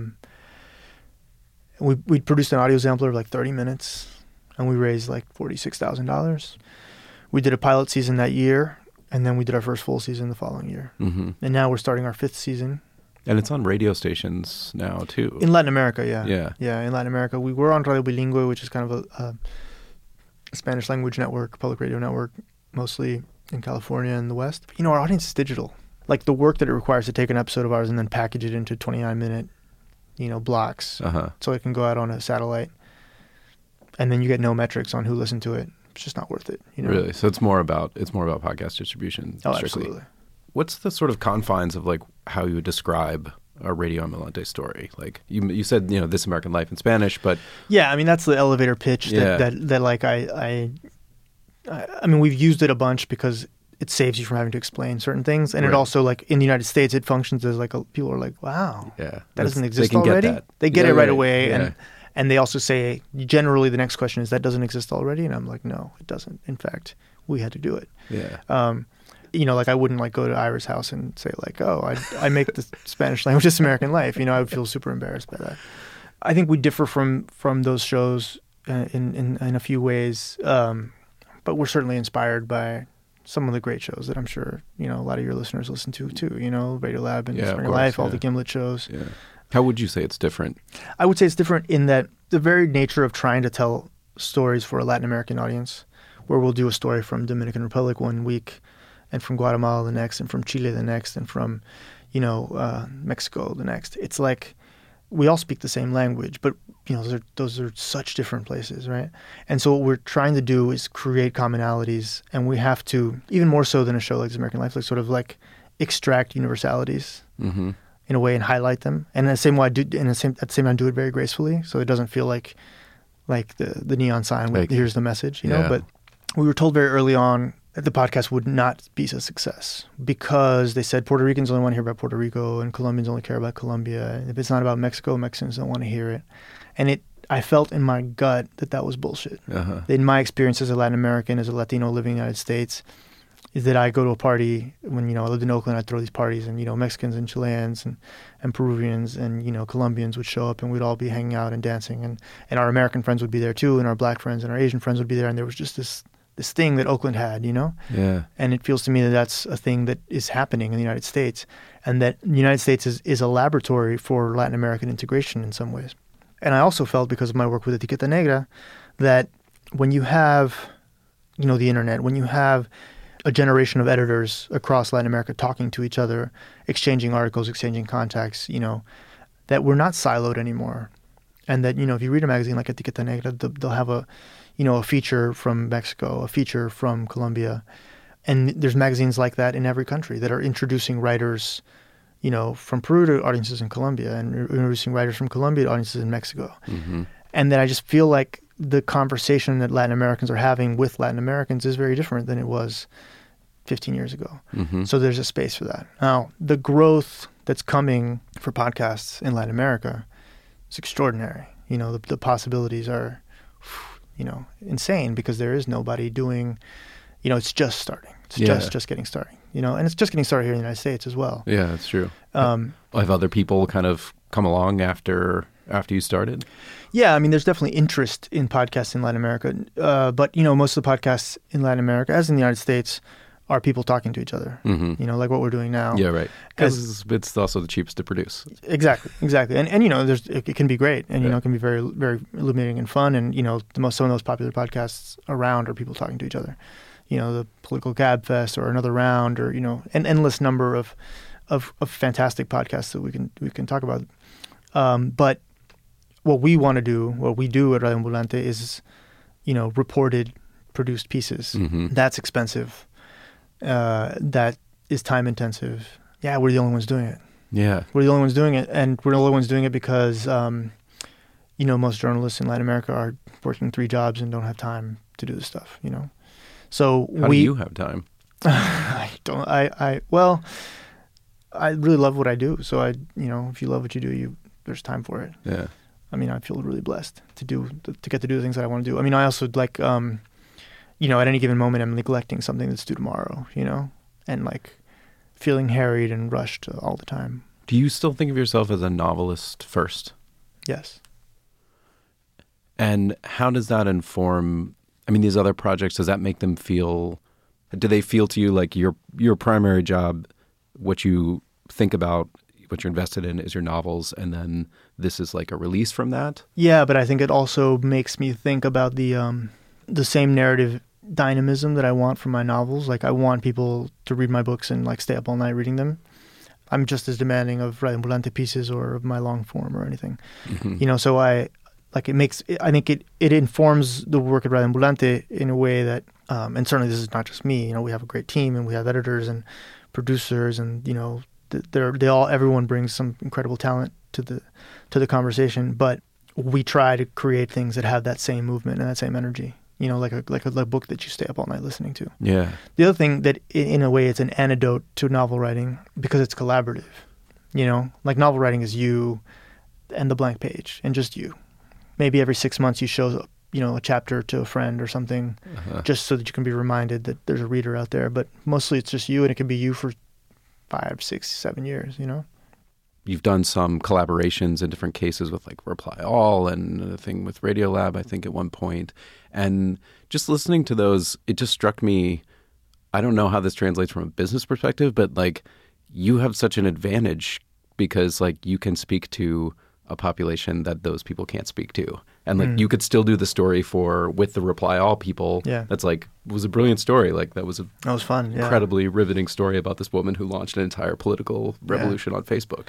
we produced an audio sampler of 30 minutes, and we raised $46,000. We did a pilot season that year, and then we did our first full season the following year. Mm-hmm. And now we're starting our 5th season. And it's on radio stations now, too. In Latin America, yeah. Yeah. Yeah, in Latin America. We were on Radio Bilingüe, which is kind of a Spanish language network, public radio network, mostly in California and the West. Our audience is digital. The work that it requires to take an episode of ours and then package it into 29-minute, blocks, so it can go out on a satellite. And then you get no metrics on who listened to it. It's just not worth it. Really? So it's more about podcast distribution. Oh, strictly. Absolutely. What's the sort of confines of how you would describe a Radio Ambulante story? You said, This American Life in Spanish, but yeah, that's the elevator pitch that we've used it a bunch because it saves you from having to explain certain things, and right. It also in the United States it functions as people are like, wow, yeah, that doesn't exist they can already. Get that. They get it right away, yeah. and they also say generally the next question is that doesn't exist already, and I'm like, no, it doesn't. In fact, we had to do it. Yeah. I wouldn't go to Ira's house and say I make the Spanish language This American Life. I would feel super embarrassed by that. I think we differ from those shows in a few ways, but we're certainly inspired by some of the great shows that I'm sure a lot of your listeners listen to too. Radiolab and This American Life, all the Gimlet shows. Yeah. How would you say it's different? I would say it's different in that the very nature of trying to tell stories for a Latin American audience, where we'll do a story from Dominican Republic one week, and from Guatemala the next, and from Chile the next, and from, Mexico the next. It's we all speak the same language, but those are such different places, right? And so what we're trying to do is create commonalities, and we have to, even more so than a show like This American Life, extract universalities mm-hmm. in a way and highlight them. And in the same way, at the same time, do it very gracefully, so it doesn't feel like the neon sign with here's the message, But we were told very early on the podcast would not be a success because they said Puerto Ricans only want to hear about Puerto Rico and Colombians only care about Colombia. And if it's not about Mexico, Mexicans don't want to hear it. And I felt in my gut that was bullshit. Uh-huh. In my experience as a Latin American, as a Latino living in the United States, is that I go to a party when, I lived in Oakland, I'd throw these parties and, Mexicans and Chileans and Peruvians and, Colombians would show up and we'd all be hanging out and dancing and our American friends would be there too and our black friends and our Asian friends would be there and there was just this thing that Oakland had, Yeah. And it feels to me that that's a thing that is happening in the United States and that the United States is a laboratory for Latin American integration in some ways. And I also felt because of my work with Etiqueta Negra that when you have, the internet, when you have a generation of editors across Latin America talking to each other, exchanging articles, exchanging contacts, that we're not siloed anymore. And that, if you read a magazine like Etiqueta Negra, they'll have a feature from Mexico, a feature from Colombia. And there's magazines like that in every country that are introducing writers, from Peru to audiences in Colombia and introducing writers from Colombia to audiences in Mexico. Mm-hmm. And then I just feel like the conversation that Latin Americans are having with Latin Americans is very different than it was 15 years ago. Mm-hmm. So there's a space for that. Now, the growth that's coming for podcasts in Latin America is extraordinary. The possibilities are, insane because there is nobody doing, it's just starting. It's just getting started. And it's just getting started here in the United States as well. Yeah, that's true. Have other people kind of come along after you started? Yeah, I mean, there's definitely interest in podcasts in Latin America. But, most of the podcasts in Latin America, as in the United States, are people talking to each other, mm-hmm. Like what we're doing now. Yeah, right. Because it's also the cheapest to produce. Exactly. And it can be great. And, it can be very, very illuminating and fun. And, some of the most popular podcasts around are people talking to each other. The Political Gab Fest or Another Round or, an endless number of fantastic podcasts that we can talk about. But what we want to do, what we do at Radio Ambulante is, reported, produced pieces. Mm-hmm. That's expensive. That is time intensive. Yeah, we're the only ones doing it. Yeah. We're the only ones doing it. And we're the only ones doing it because, most journalists in Latin America are working 3 jobs and don't have time to do this stuff, So How do you have time? Well, I really love what I do. So if you love what you do, there's time for it. Yeah. I mean, I feel really blessed to get to do the things that I want to do. I mean, I also like, at any given moment, I'm neglecting something that's due tomorrow, and like feeling harried and rushed all the time. Do you still think of yourself as a novelist first? Yes. And how does that inform, these other projects, does that make them feel, do they feel to you like your primary job, what you think about, what you're invested in is your novels, and then this is like a release from that? Yeah, but I think it also makes me think about the same narrative dynamism that I want from my novels. Like I want people to read my books and like stay up all night reading them. I'm just as demanding of Radio Ambulante pieces or of my long form or anything. Mm-hmm. So I think it informs the work at Radio Ambulante in a way that, and certainly this is not just me, we have a great team and we have editors and producers and, everyone brings some incredible talent to the conversation, but we try to create things that have that same movement and that same energy, like a book that you stay up all night listening to. Yeah. The other thing that in a way it's an antidote to novel writing because it's collaborative, like novel writing is you and the blank page and just you. Maybe every 6 months you show, a chapter to a friend or something, just so that you can be reminded that there's a reader out there. But mostly it's just you, and it can be you for 5, 6, 7 years, You've done some collaborations in different cases with like Reply All and a thing with Radiolab, I think at one point. And just listening to those, it just struck me, I don't know how this translates from a business perspective, but like you have such an advantage because like you can speak to a population that those people can't speak to. And like you could still do the story with the Reply All people. Yeah. That's like, was a brilliant story. Like that was fun. Yeah. Incredibly riveting story about this woman who launched an entire political revolution on Facebook.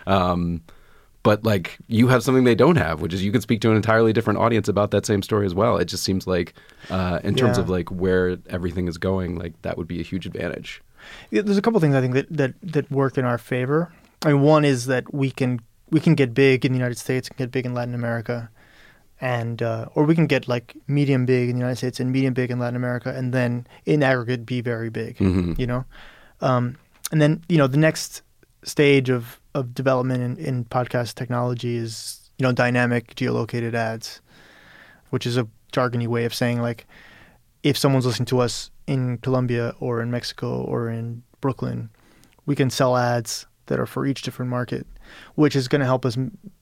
But like you have something they don't have, which is you can speak to an entirely different audience about that same story as well. It just seems like in terms of like where everything is going, like that would be a huge advantage. Yeah, there's a couple things I think that work in our favor. I mean, one is that we can get big in the United States and get big in Latin America and or we can get like medium big in the United States and medium big in Latin America, and then in aggregate be very big. You know, and then the next stage of development in podcast technology is dynamic geolocated ads, which is a jargony way of saying like if someone's listening to us in Colombia or in Mexico or in Brooklyn, we can sell ads that are for each different market, which is going to help us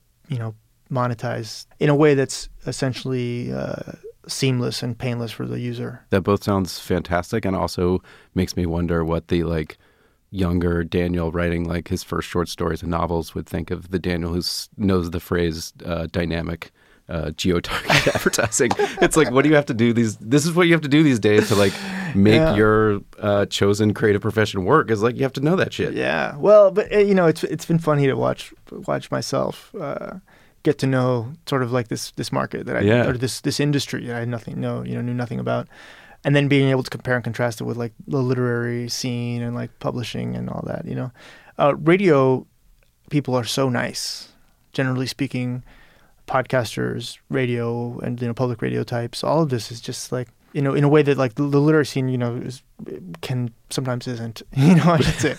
monetize in a way that's essentially seamless and painless for the user. That both sounds fantastic, and also makes me wonder what the like younger Daniel writing like his first short stories and novels would think of the Daniel who knows the phrase dynamic geo-targeted advertising. It's like, what do you have to do this is what you have to do these days to like make your chosen creative profession work, is like you have to know that shit. Yeah. Well, but it's been funny to watch myself get to know sort of like this market that or this industry that I knew nothing about. And then being able to compare and contrast it with like the literary scene and like publishing and all that, radio people are so nice, generally speaking. Podcasters, radio, and public radio types. All of this is just like in a way that like the literary scene, can sometimes isn't. I should say.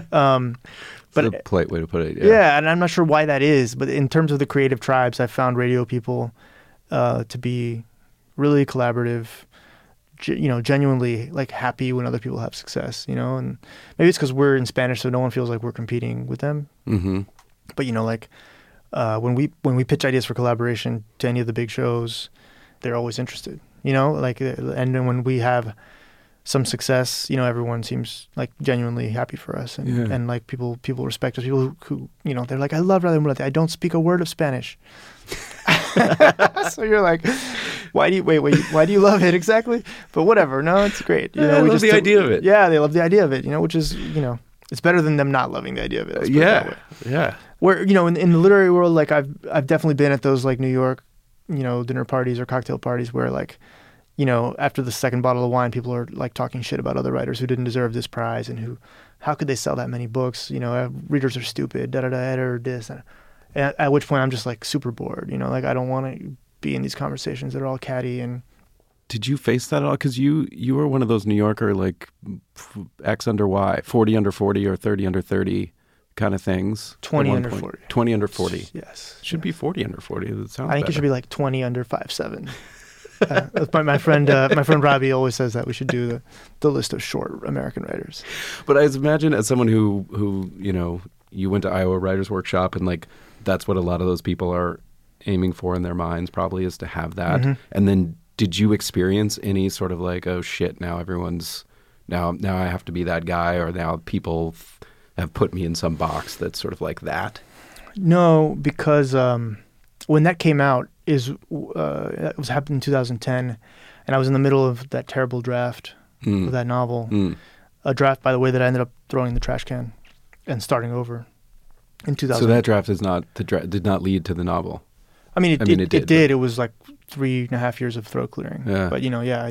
But it's a polite way to put it. Yeah, and I'm not sure why that is. But in terms of the creative tribes, I found radio people to be really collaborative. Genuinely like happy when other people have success. And maybe it's because we're in Spanish, so no one feels like we're competing with them. Mm-hmm. But like. When we pitch ideas for collaboration to any of the big shows, they're always interested, and then when we have some success, everyone seems like genuinely happy for us, and like people respect us. People who they're like, I love Radio Ambulante. I don't speak a word of Spanish. So you're like, why do you love it exactly? But whatever, no, it's great. I love the idea of it. Yeah, they love the idea of it. Which is it's better than them not loving the idea of it. Yeah. Where in the literary world, like I've definitely been at those like New York, dinner parties or cocktail parties where like, after the second bottle of wine, people are like talking shit about other writers who didn't deserve this prize and how could they sell that many books? Readers are stupid, editor this, and at which point I'm just like super bored. Like I don't want to be in these conversations that are all catty. And did you face that at all? Because you were one of those New Yorker like X under Y, 40 under 40 or 30 under 30. Kind of things. 20 under 40. 20 under 40. Yes. Should be 40 under 40. That sounds I think better. It should be like 20 under 5'7". My friend Robbie always says that we should do the list of short American writers. But I imagine as someone who you went to Iowa Writers Workshop, and like that's what a lot of those people are aiming for in their minds probably, is to have that. Mm-hmm. And then did you experience any sort of like, oh shit, now everyone's now I have to be that guy, or now people have put me in some box that's sort of like that? No, because when that came out, it was happened in 2010, and I was in the middle of that terrible draft of that novel. A draft, by the way, that I ended up throwing in the trash can and starting over in 2000. So that draft did not lead to the novel. I mean, it did. It was like 3.5 years of throat clearing. Yeah. But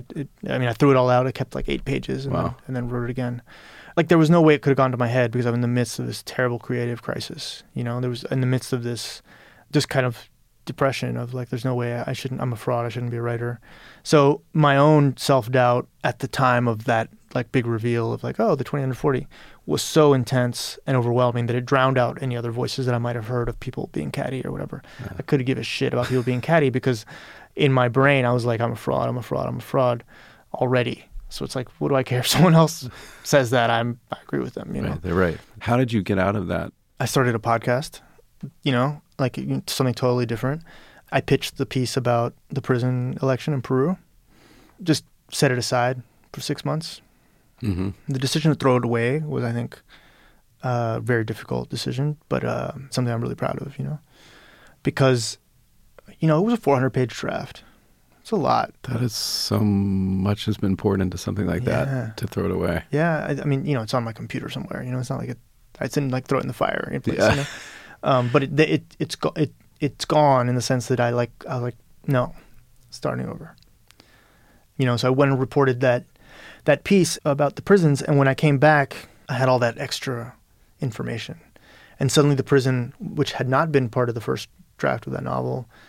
I threw it all out. I kept like 8 pages and then wrote it again. Like there was no way it could have gone to my head because I'm in the midst of this terrible creative crisis. There was in the midst of this kind of depression of like, there's no way I'm a fraud. I shouldn't be a writer. So my own self-doubt at the time of that like big reveal of like, oh, the 20 under 40 was so intense and overwhelming that it drowned out any other voices that I might have heard of people being catty or whatever. Yeah. I couldn't give a shit about people being catty because in my brain I was like, I'm a fraud already. So it's like, what do I care if someone else says that? I agree with them, Right, they're right. How did you get out of that? I started a podcast, like something totally different. I pitched the piece about the prison election in Peru. Just set it aside for 6 months. Mm-hmm. The decision to throw it away was, I think, a very difficult decision, but something I'm really proud of, because, it was a 400-page draft. It's a lot. That is so much has been poured into something like that to throw it away. Yeah, I mean, it's on my computer somewhere. It's not like I didn't like throw it in the fire in place. Yeah. But it's gone in the sense that I was like, no, starting over. So I went and reported that piece about the prisons, and when I came back, I had all that extra information, and suddenly the prison, which had not been part of the first draft of that novel,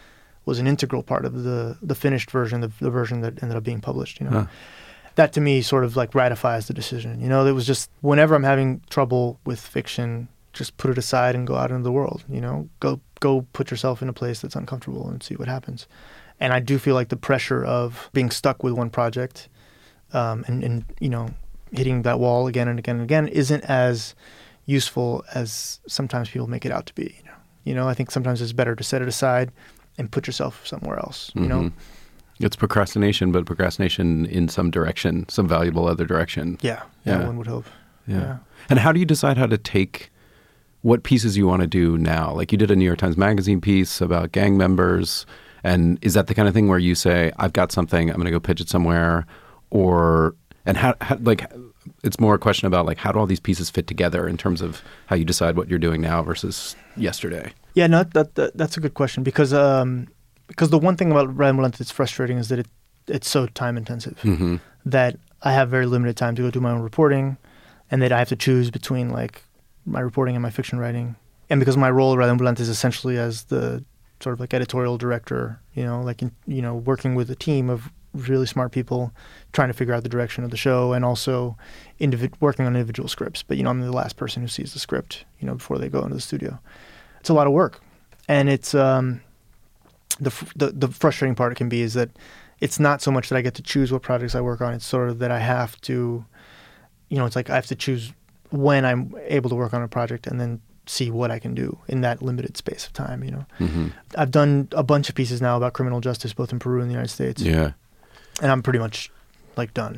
was an integral part of the finished version, the version that ended up being published. You know, Huh. that to me sort of like ratifies the decision. You know, it was just whenever I'm having trouble with fiction, just put it aside and go out into the world. You know, go put yourself in a place that's uncomfortable and see what happens. And I do feel like the pressure of being stuck with one project, and you know, hitting that wall again and again and again isn't as useful as sometimes people make it out to be. You know, I think sometimes it's better to set it aside and put yourself somewhere else. You know, It's procrastination, but procrastination in some direction, some valuable other direction. yeah, Yeah. one would hope. Yeah. And how do you decide how to take what pieces you want to do now? Like you did a New York Times Magazine piece about gang members. And is that the kind of thing where you say, I've got something, I'm going to go pitch it somewhere? And how like, it's more a question about like, how do all these pieces fit together in terms of how you decide what you're doing now versus yesterday? Yeah, no, that's a good question because the one thing about Rambulante that's frustrating is that it's so time intensive that I have very limited time to go do my own reporting, and that I have to choose between like my reporting and my fiction writing. And because my role at Rambulante is essentially as the sort of like editorial director, you know, like working with a team of really smart people trying to figure out the direction of the show, and also working on individual scripts. But, you know, I'm the last person who sees the script, you know, before they go into the studio. It's a lot of work. And it's the frustrating part it can be is that it's not so much that I get to choose what projects I work on. It's sort of that I have to, you know, it's like I have to choose when I'm able to work on a project and then see what I can do in that limited space of time, you know. I've done a bunch of pieces now about criminal justice, both in Peru and the United States. Yeah. And I'm pretty much like done.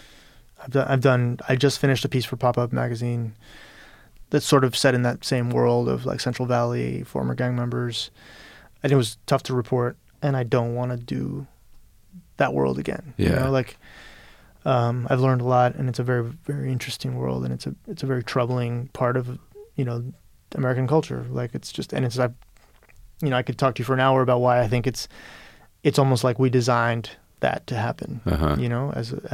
I just finished a piece for Pop-Up magazine that's sort of set in that same world of like Central Valley, former gang members. And it was tough to report, and I don't want to do that world again. Yeah. You know, like I've learned a lot, and it's a very, very interesting world, and it's a very troubling part of, you know, American culture. Like I could talk to you for an hour about why I think it's almost like we designed that to happen. You know,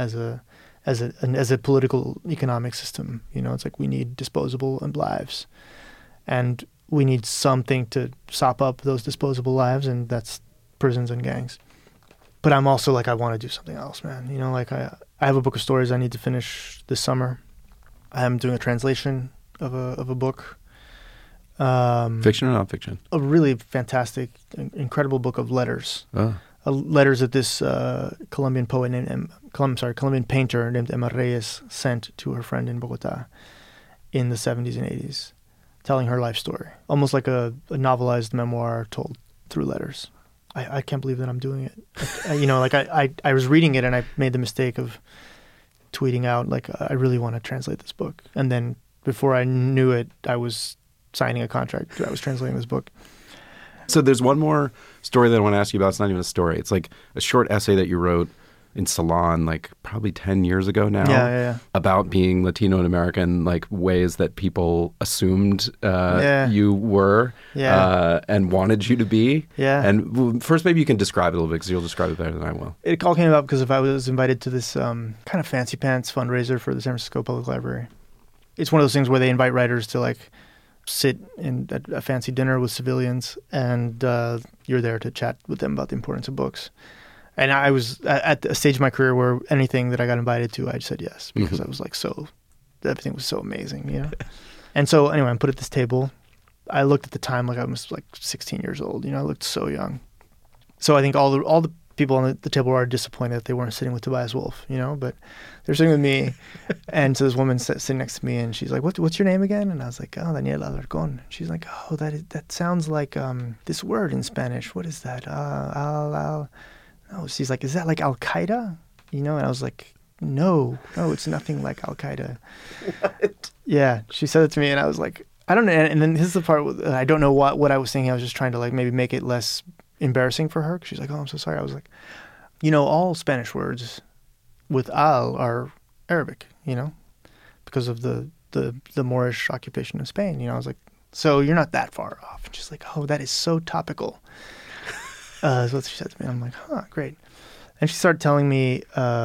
as a political economic system. You know, it's like we need disposable lives, and we need something to sop up those disposable lives, and that's prisons and gangs. But I'm also like, I want to do something else, man. You know, like I have a book of stories I need to finish this summer. I'm doing a translation of a book. Fiction or nonfiction? A really fantastic, incredible book of letters. Letters that this Colombian painter named Emma Reyes sent to her friend in Bogota in the 70s and 80s, telling her life story, almost like a novelized memoir told through letters. I can't believe that I'm doing it. You know, like I was reading it and I made the mistake of tweeting out like, I really want to translate this book, and then before I knew it, I was signing a contract. I was translating this book. So there's one more story that I want to ask you about. It's not even a story. It's like a short essay that you wrote in Salon, like probably 10 years ago now. Yeah. About being Latino and American, like ways that people assumed you were and wanted you to be. Yeah. And first, maybe you can describe it a little bit, because you'll describe it better than I will. It all came about because I was invited to this kind of fancy pants fundraiser for the San Francisco Public Library. It's one of those things where they invite writers to like sit at a fancy dinner with civilians, and you're there to chat with them about the importance of books. And I was at a stage of my career where anything that I got invited to, I just said yes, because I was like everything was so amazing, you know? And so anyway, I'm put at this table. I looked at the time like I was like 16 years old, you know, I looked so young. So I think all the people on the table were disappointed that they weren't sitting with Tobias Wolff, you know, but they're sitting with me. And so this woman sitting next to me, and she's like, what's your name again? And I was like, oh, Daniel Alarcón. She's like, oh, that sounds like this word in Spanish. What is that? No, she's like, is that like Al-Qaeda? You know, and I was like, no, it's nothing like Al-Qaeda. What? Yeah, she said it to me, and I was like, I don't know. And then this is the part I don't know what I was thinking. I was just trying to like maybe make it less embarrassing for her. She's like, oh, I'm so sorry. I was like, you know, all Spanish words with al are Arabic, you know, because of the Moorish occupation of Spain. You know, I was like, so you're not that far off. And she's like, oh, that is so topical. That's what she said to me. I'm like, huh, great. And she started telling me,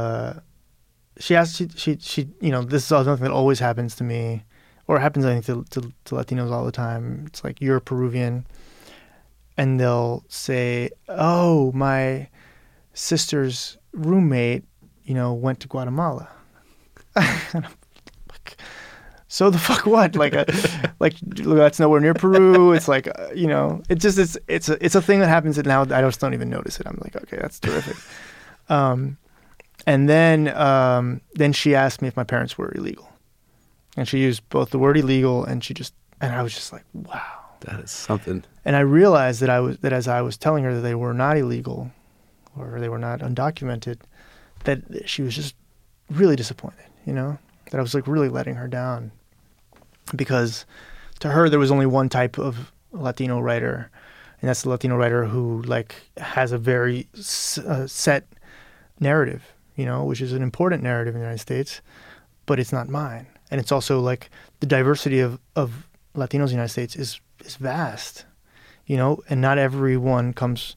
she you know, this is something that always happens to me, or happens, I think, to Latinos all the time. It's like, you're Peruvian. and they'll say, "Oh, my sister's roommate, went to Guatemala." And I'm like, so the fuck what? Like that's nowhere near Peru. It's like it's a thing that happens, and now I just don't even notice it. I'm like, okay, that's terrific. And then she asked me if my parents were illegal, and she used both the word illegal and I was just like, wow, that is something. And I realized that as I was telling her that they were not illegal, or they were not undocumented, that she was just really disappointed. That I was like really letting her down, because to her there was only one type of Latino writer, and that's the Latino writer who like has a very set narrative, which is an important narrative in the United States, but it's not mine. And it's also like the diversity of Latinos in the United States is vast, and not everyone comes,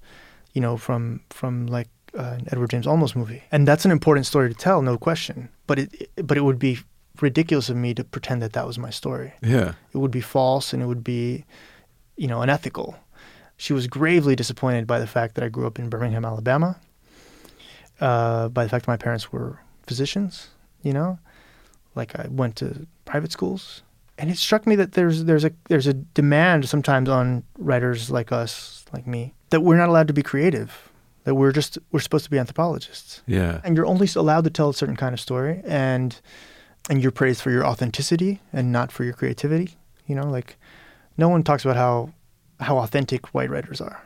from like an Edward James Olmos movie. And that's an important story to tell, no question. But it would be ridiculous of me to pretend that was my story. Yeah. It would be false, and it would be, unethical. She was gravely disappointed by the fact that I grew up in Birmingham, Alabama, by the fact that my parents were physicians, like I went to private schools. And it struck me that there's a demand sometimes on writers like us, like me, that we're not allowed to be creative, that we're supposed to be anthropologists. Yeah. And you're only allowed to tell a certain kind of story, and you're praised for your authenticity and not for your creativity. Like no one talks about how authentic white writers are,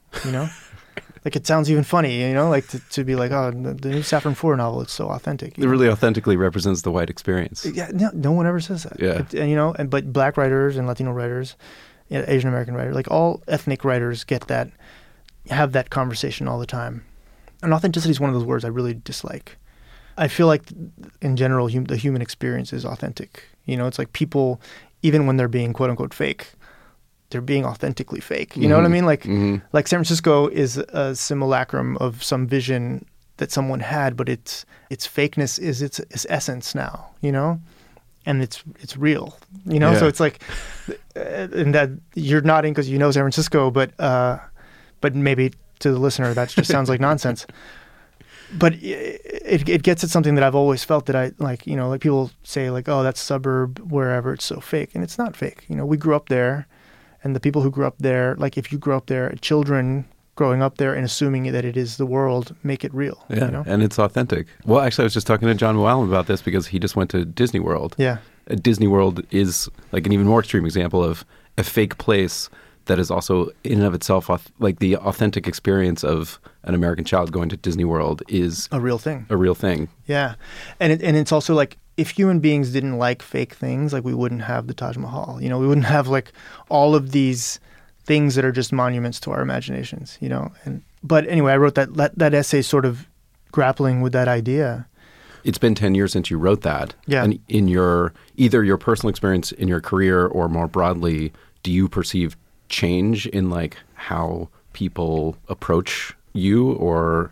Like it sounds even funny, like to be like, oh, the new Saffron Foer novel, it's so authentic. It really authentically represents the white experience. Yeah, no one ever says that. Yeah. But Black writers and Latino writers, Asian American writers, like all ethnic writers have that conversation all the time. And authenticity is one of those words I really dislike. I feel like in general, the human experience is authentic. It's like people, even when they're being quote unquote fake, they're being authentically fake. You know what I mean? Like San Francisco is a simulacrum of some vision that someone had, but its fakeness is its essence now, and it's real, Yeah. So it's like, and that you're nodding because San Francisco, but maybe to the listener that just sounds like nonsense. But it gets at something that I've always felt that I like. Like people say like, oh, that's suburb wherever, it's so fake, and it's not fake. We grew up there. And the people who grew up there, like if you grew up there, children growing up there and assuming that it is the world, make it real. Yeah, and it's authentic. Well, actually, I was just talking to John Mooallem about this because he just went to Disney World. Yeah. Disney World is like an even more extreme example of a fake place that is also in and of itself, like the authentic experience of an American child going to Disney World is a real thing. A real thing. Yeah. And it's also like, if human beings didn't like fake things, like we wouldn't have the Taj Mahal, we wouldn't have like all of these things that are just monuments to our imaginations, but anyway, I wrote that essay sort of grappling with that idea. It's been 10 years since you wrote that. Yeah. And in either your personal experience in your career or more broadly, do you perceive change in like how people approach you or?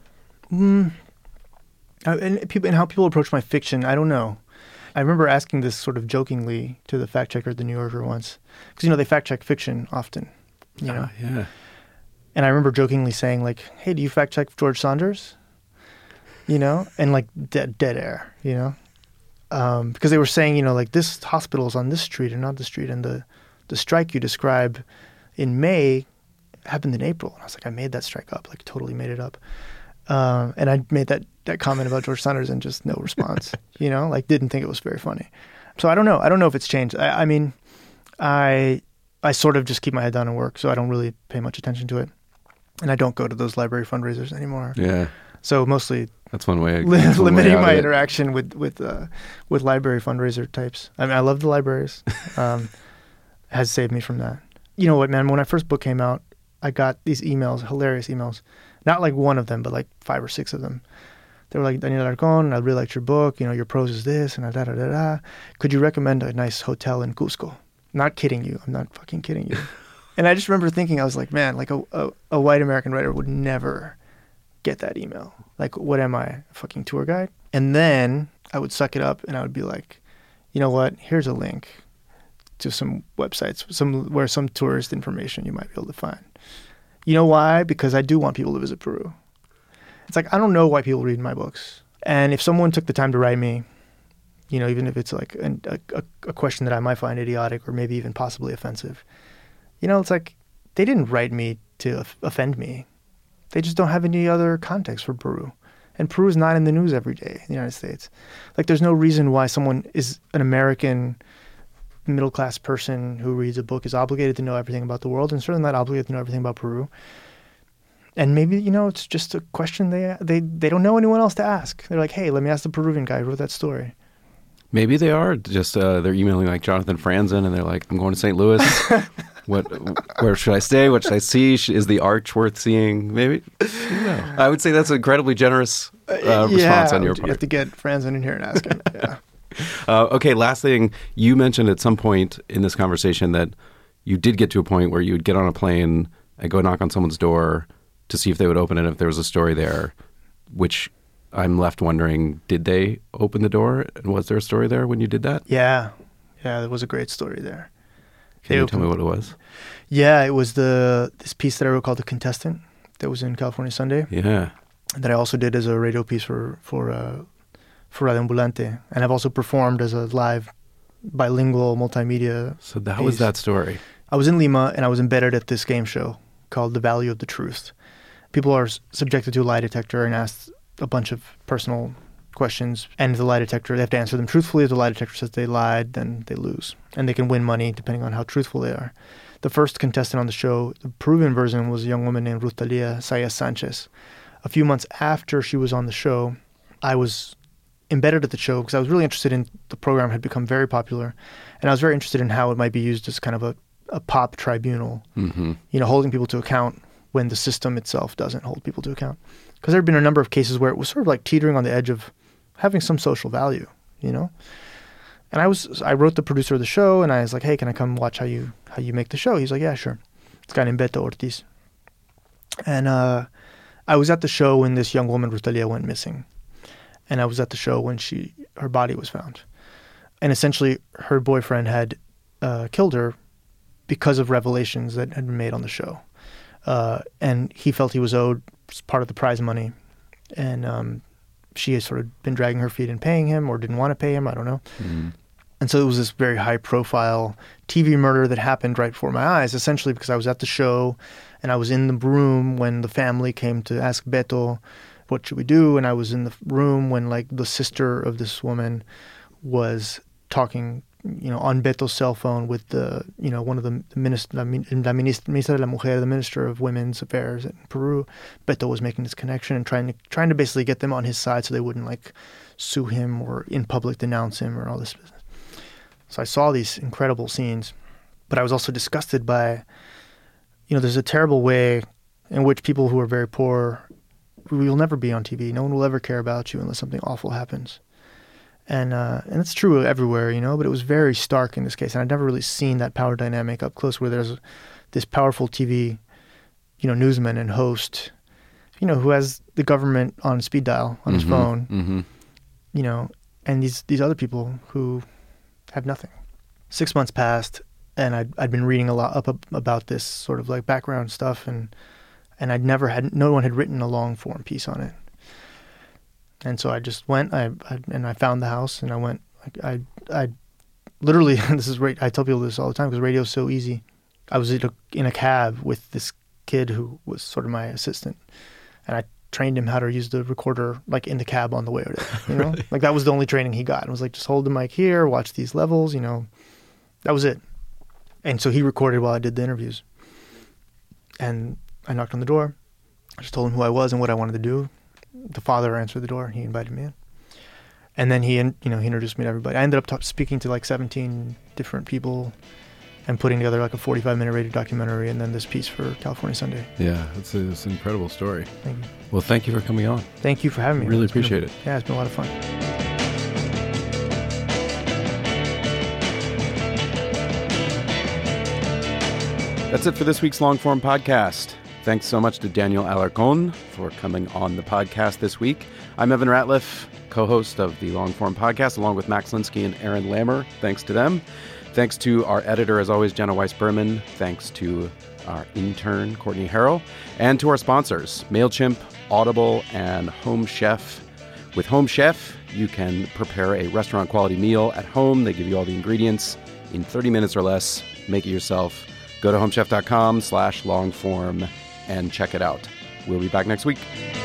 And how people approach my fiction, I don't know. I remember asking this sort of jokingly to the fact checker at the New Yorker once, because they fact check fiction often. Yeah. And I remember jokingly saying like, "Hey, do you fact check George Saunders?" And like dead air, because they were saying like this hospital is on this street and not the street, and the strike you describe in May happened in April. And I was like, I made that strike up, like totally made it up. And I made that comment about George Saunders and just no response, like didn't think it was very funny. So I don't know. I don't know if it's changed. I mean, I sort of just keep my head down and work, so I don't really pay much attention to it. And I don't go to those library fundraisers anymore. Yeah. So mostly that's one way. Limiting my interaction with library fundraiser types. I mean, I love the libraries. Has saved me from that. You know what, man? When my first book came out, I got these emails, hilarious emails. Not like one of them, but like 5 or 6 of them. They were like, Daniel Alarcón, I really liked your book. Your prose is this, and da-da-da-da. Could you recommend a nice hotel in Cusco? Not kidding you. I'm not fucking kidding you. And I just remember thinking, I was like, man, like a white American writer would never get that email. Like, what am I, a fucking tour guide? And then I would suck it up and I would be like, you know what? Here's a link to some websites, where some tourist information you might be able to find. You know why? Because I do want people to visit Peru. It's like, I don't know why people read my books. And if someone took the time to write me, you know, even if it's like a question that I might find idiotic or maybe even possibly offensive, you know, it's like they didn't write me to offend me. They just don't have any other context for Peru. And Peru is not in the news every day in the United States. Like, there's no reason why someone is an American middle-class person who reads a book is obligated to know everything about the world, and certainly not obligated to know everything about Peru. And maybe, you know, it's just a question they don't know anyone else to ask. They're like, hey, let me ask the Peruvian guy who wrote that story. Maybe they are just they're emailing like Jonathan Franzen, and they're like, I'm going to St. Louis. Where should I stay? What should I see? Is the arch worth seeing? Maybe. No. I would say that's an incredibly generous response on your part. You have to get Franzen in here and ask him. Yeah. Okay, last thing. You mentioned at some point in this conversation that you did get to a point where you would get on a plane and go knock on someone's door to see if they would open it if there was a story there, which I'm left wondering, did they open the door? And was there a story there when you did that? Yeah, there was a great story there. Can you tell me what it was? Yeah, it was this piece that I wrote called The Contestant that was in California Sunday. Yeah. That I also did as a radio piece for Radio Ambulante. And I've also performed as a live bilingual multimedia So that piece. was that story. I was in Lima and I was embedded at this game show called The Value of the Truth. People are subjected to a lie detector and asked a bunch of personal questions, and the lie detector, they have to answer them truthfully. If the lie detector says they lied, then they lose, and they can win money depending on how truthful they are. The first contestant on the show, the Peruvian version, was a young woman named Rutalia Sayas Sanchez. A few months after she was on the show, I was embedded at the show because I was really interested in the program. Had become very popular, and I was very interested in how it might be used as kind of a pop tribunal, you know, holding people to account when the system itself doesn't hold people to account. Because there had been a number of cases where it was sort of like teetering on the edge of having some social value, you know? And I wrote the producer of the show, and I was like, hey, can I come watch how you make the show? He's like, yeah, sure. It's a guy named Beto Ortiz. And I was at the show when this young woman, Rutalia, went missing. And I was at the show when her body was found. And essentially, her boyfriend had killed her because of revelations that had been made on the show. And he felt he was owed part of the prize money. And she has sort of been dragging her feet in paying him, or didn't want to pay him, I don't know. Mm-hmm. And so it was this very high-profile TV murder that happened right before my eyes, essentially because I was at the show, and I was in the room when the family came to ask Beto, what should we do? And I was in the room when, like, the sister of this woman was talking, you know, on Beto's cell phone with the, you know, one of the minister de la Mujer, the Minister of Women's Affairs in Peru. Beto was making this connection and trying to basically get them on his side so they wouldn't, like, sue him or in public denounce him or all this business. So I saw these incredible scenes, but I was also disgusted by, you know, there's a terrible way in which people who are very poor, you'll never be on TV. No one will ever care about you unless something awful happens. And it's true everywhere, you know, but it was very stark in this case. And I'd never really seen that power dynamic up close, where there's this powerful TV, you know, newsman and host, you know, who has the government on speed dial on his phone, you know, and these other people who have nothing. 6 months passed, and I'd been reading a lot about this sort of like background stuff, and no one had written a long form piece on it. And so I just went, and I found the house, and I went, I literally, this is great, I tell people this all the time because radio is so easy. I was in a cab with this kid who was sort of my assistant, and I trained him how to use the recorder, like, in the cab on the way there, you know? Really? Like, that was the only training he got. It was like, just hold the mic here, watch these levels, you know? That was it. And so he recorded while I did the interviews. And I knocked on the door. I just told him who I was and what I wanted to do. The father answered the door. He invited me in. And then he introduced me to everybody. I ended up speaking to like 17 different people and putting together like a 45-minute radio documentary and then this piece for California Sunday. Yeah, it's an incredible story. Thank you. Well, thank you for coming on. Thank you for having me. Really appreciate it. Yeah, it's been a lot of fun. That's it for this week's Longform Podcast. Thanks so much to Daniel Alarcón for coming on the podcast this week. I'm Evan Ratliff, co-host of the Longform Podcast, along with Max Linsky and Aaron Lammer. Thanks to them. Thanks to our editor, as always, Jenna Weiss-Berman. Thanks to our intern, Courtney Harrell. And to our sponsors, MailChimp, Audible, and Home Chef. With Home Chef, you can prepare a restaurant-quality meal at home. They give you all the ingredients in 30 minutes or less. Make it yourself. Go to homechef.com/longform and check it out. We'll be back next week.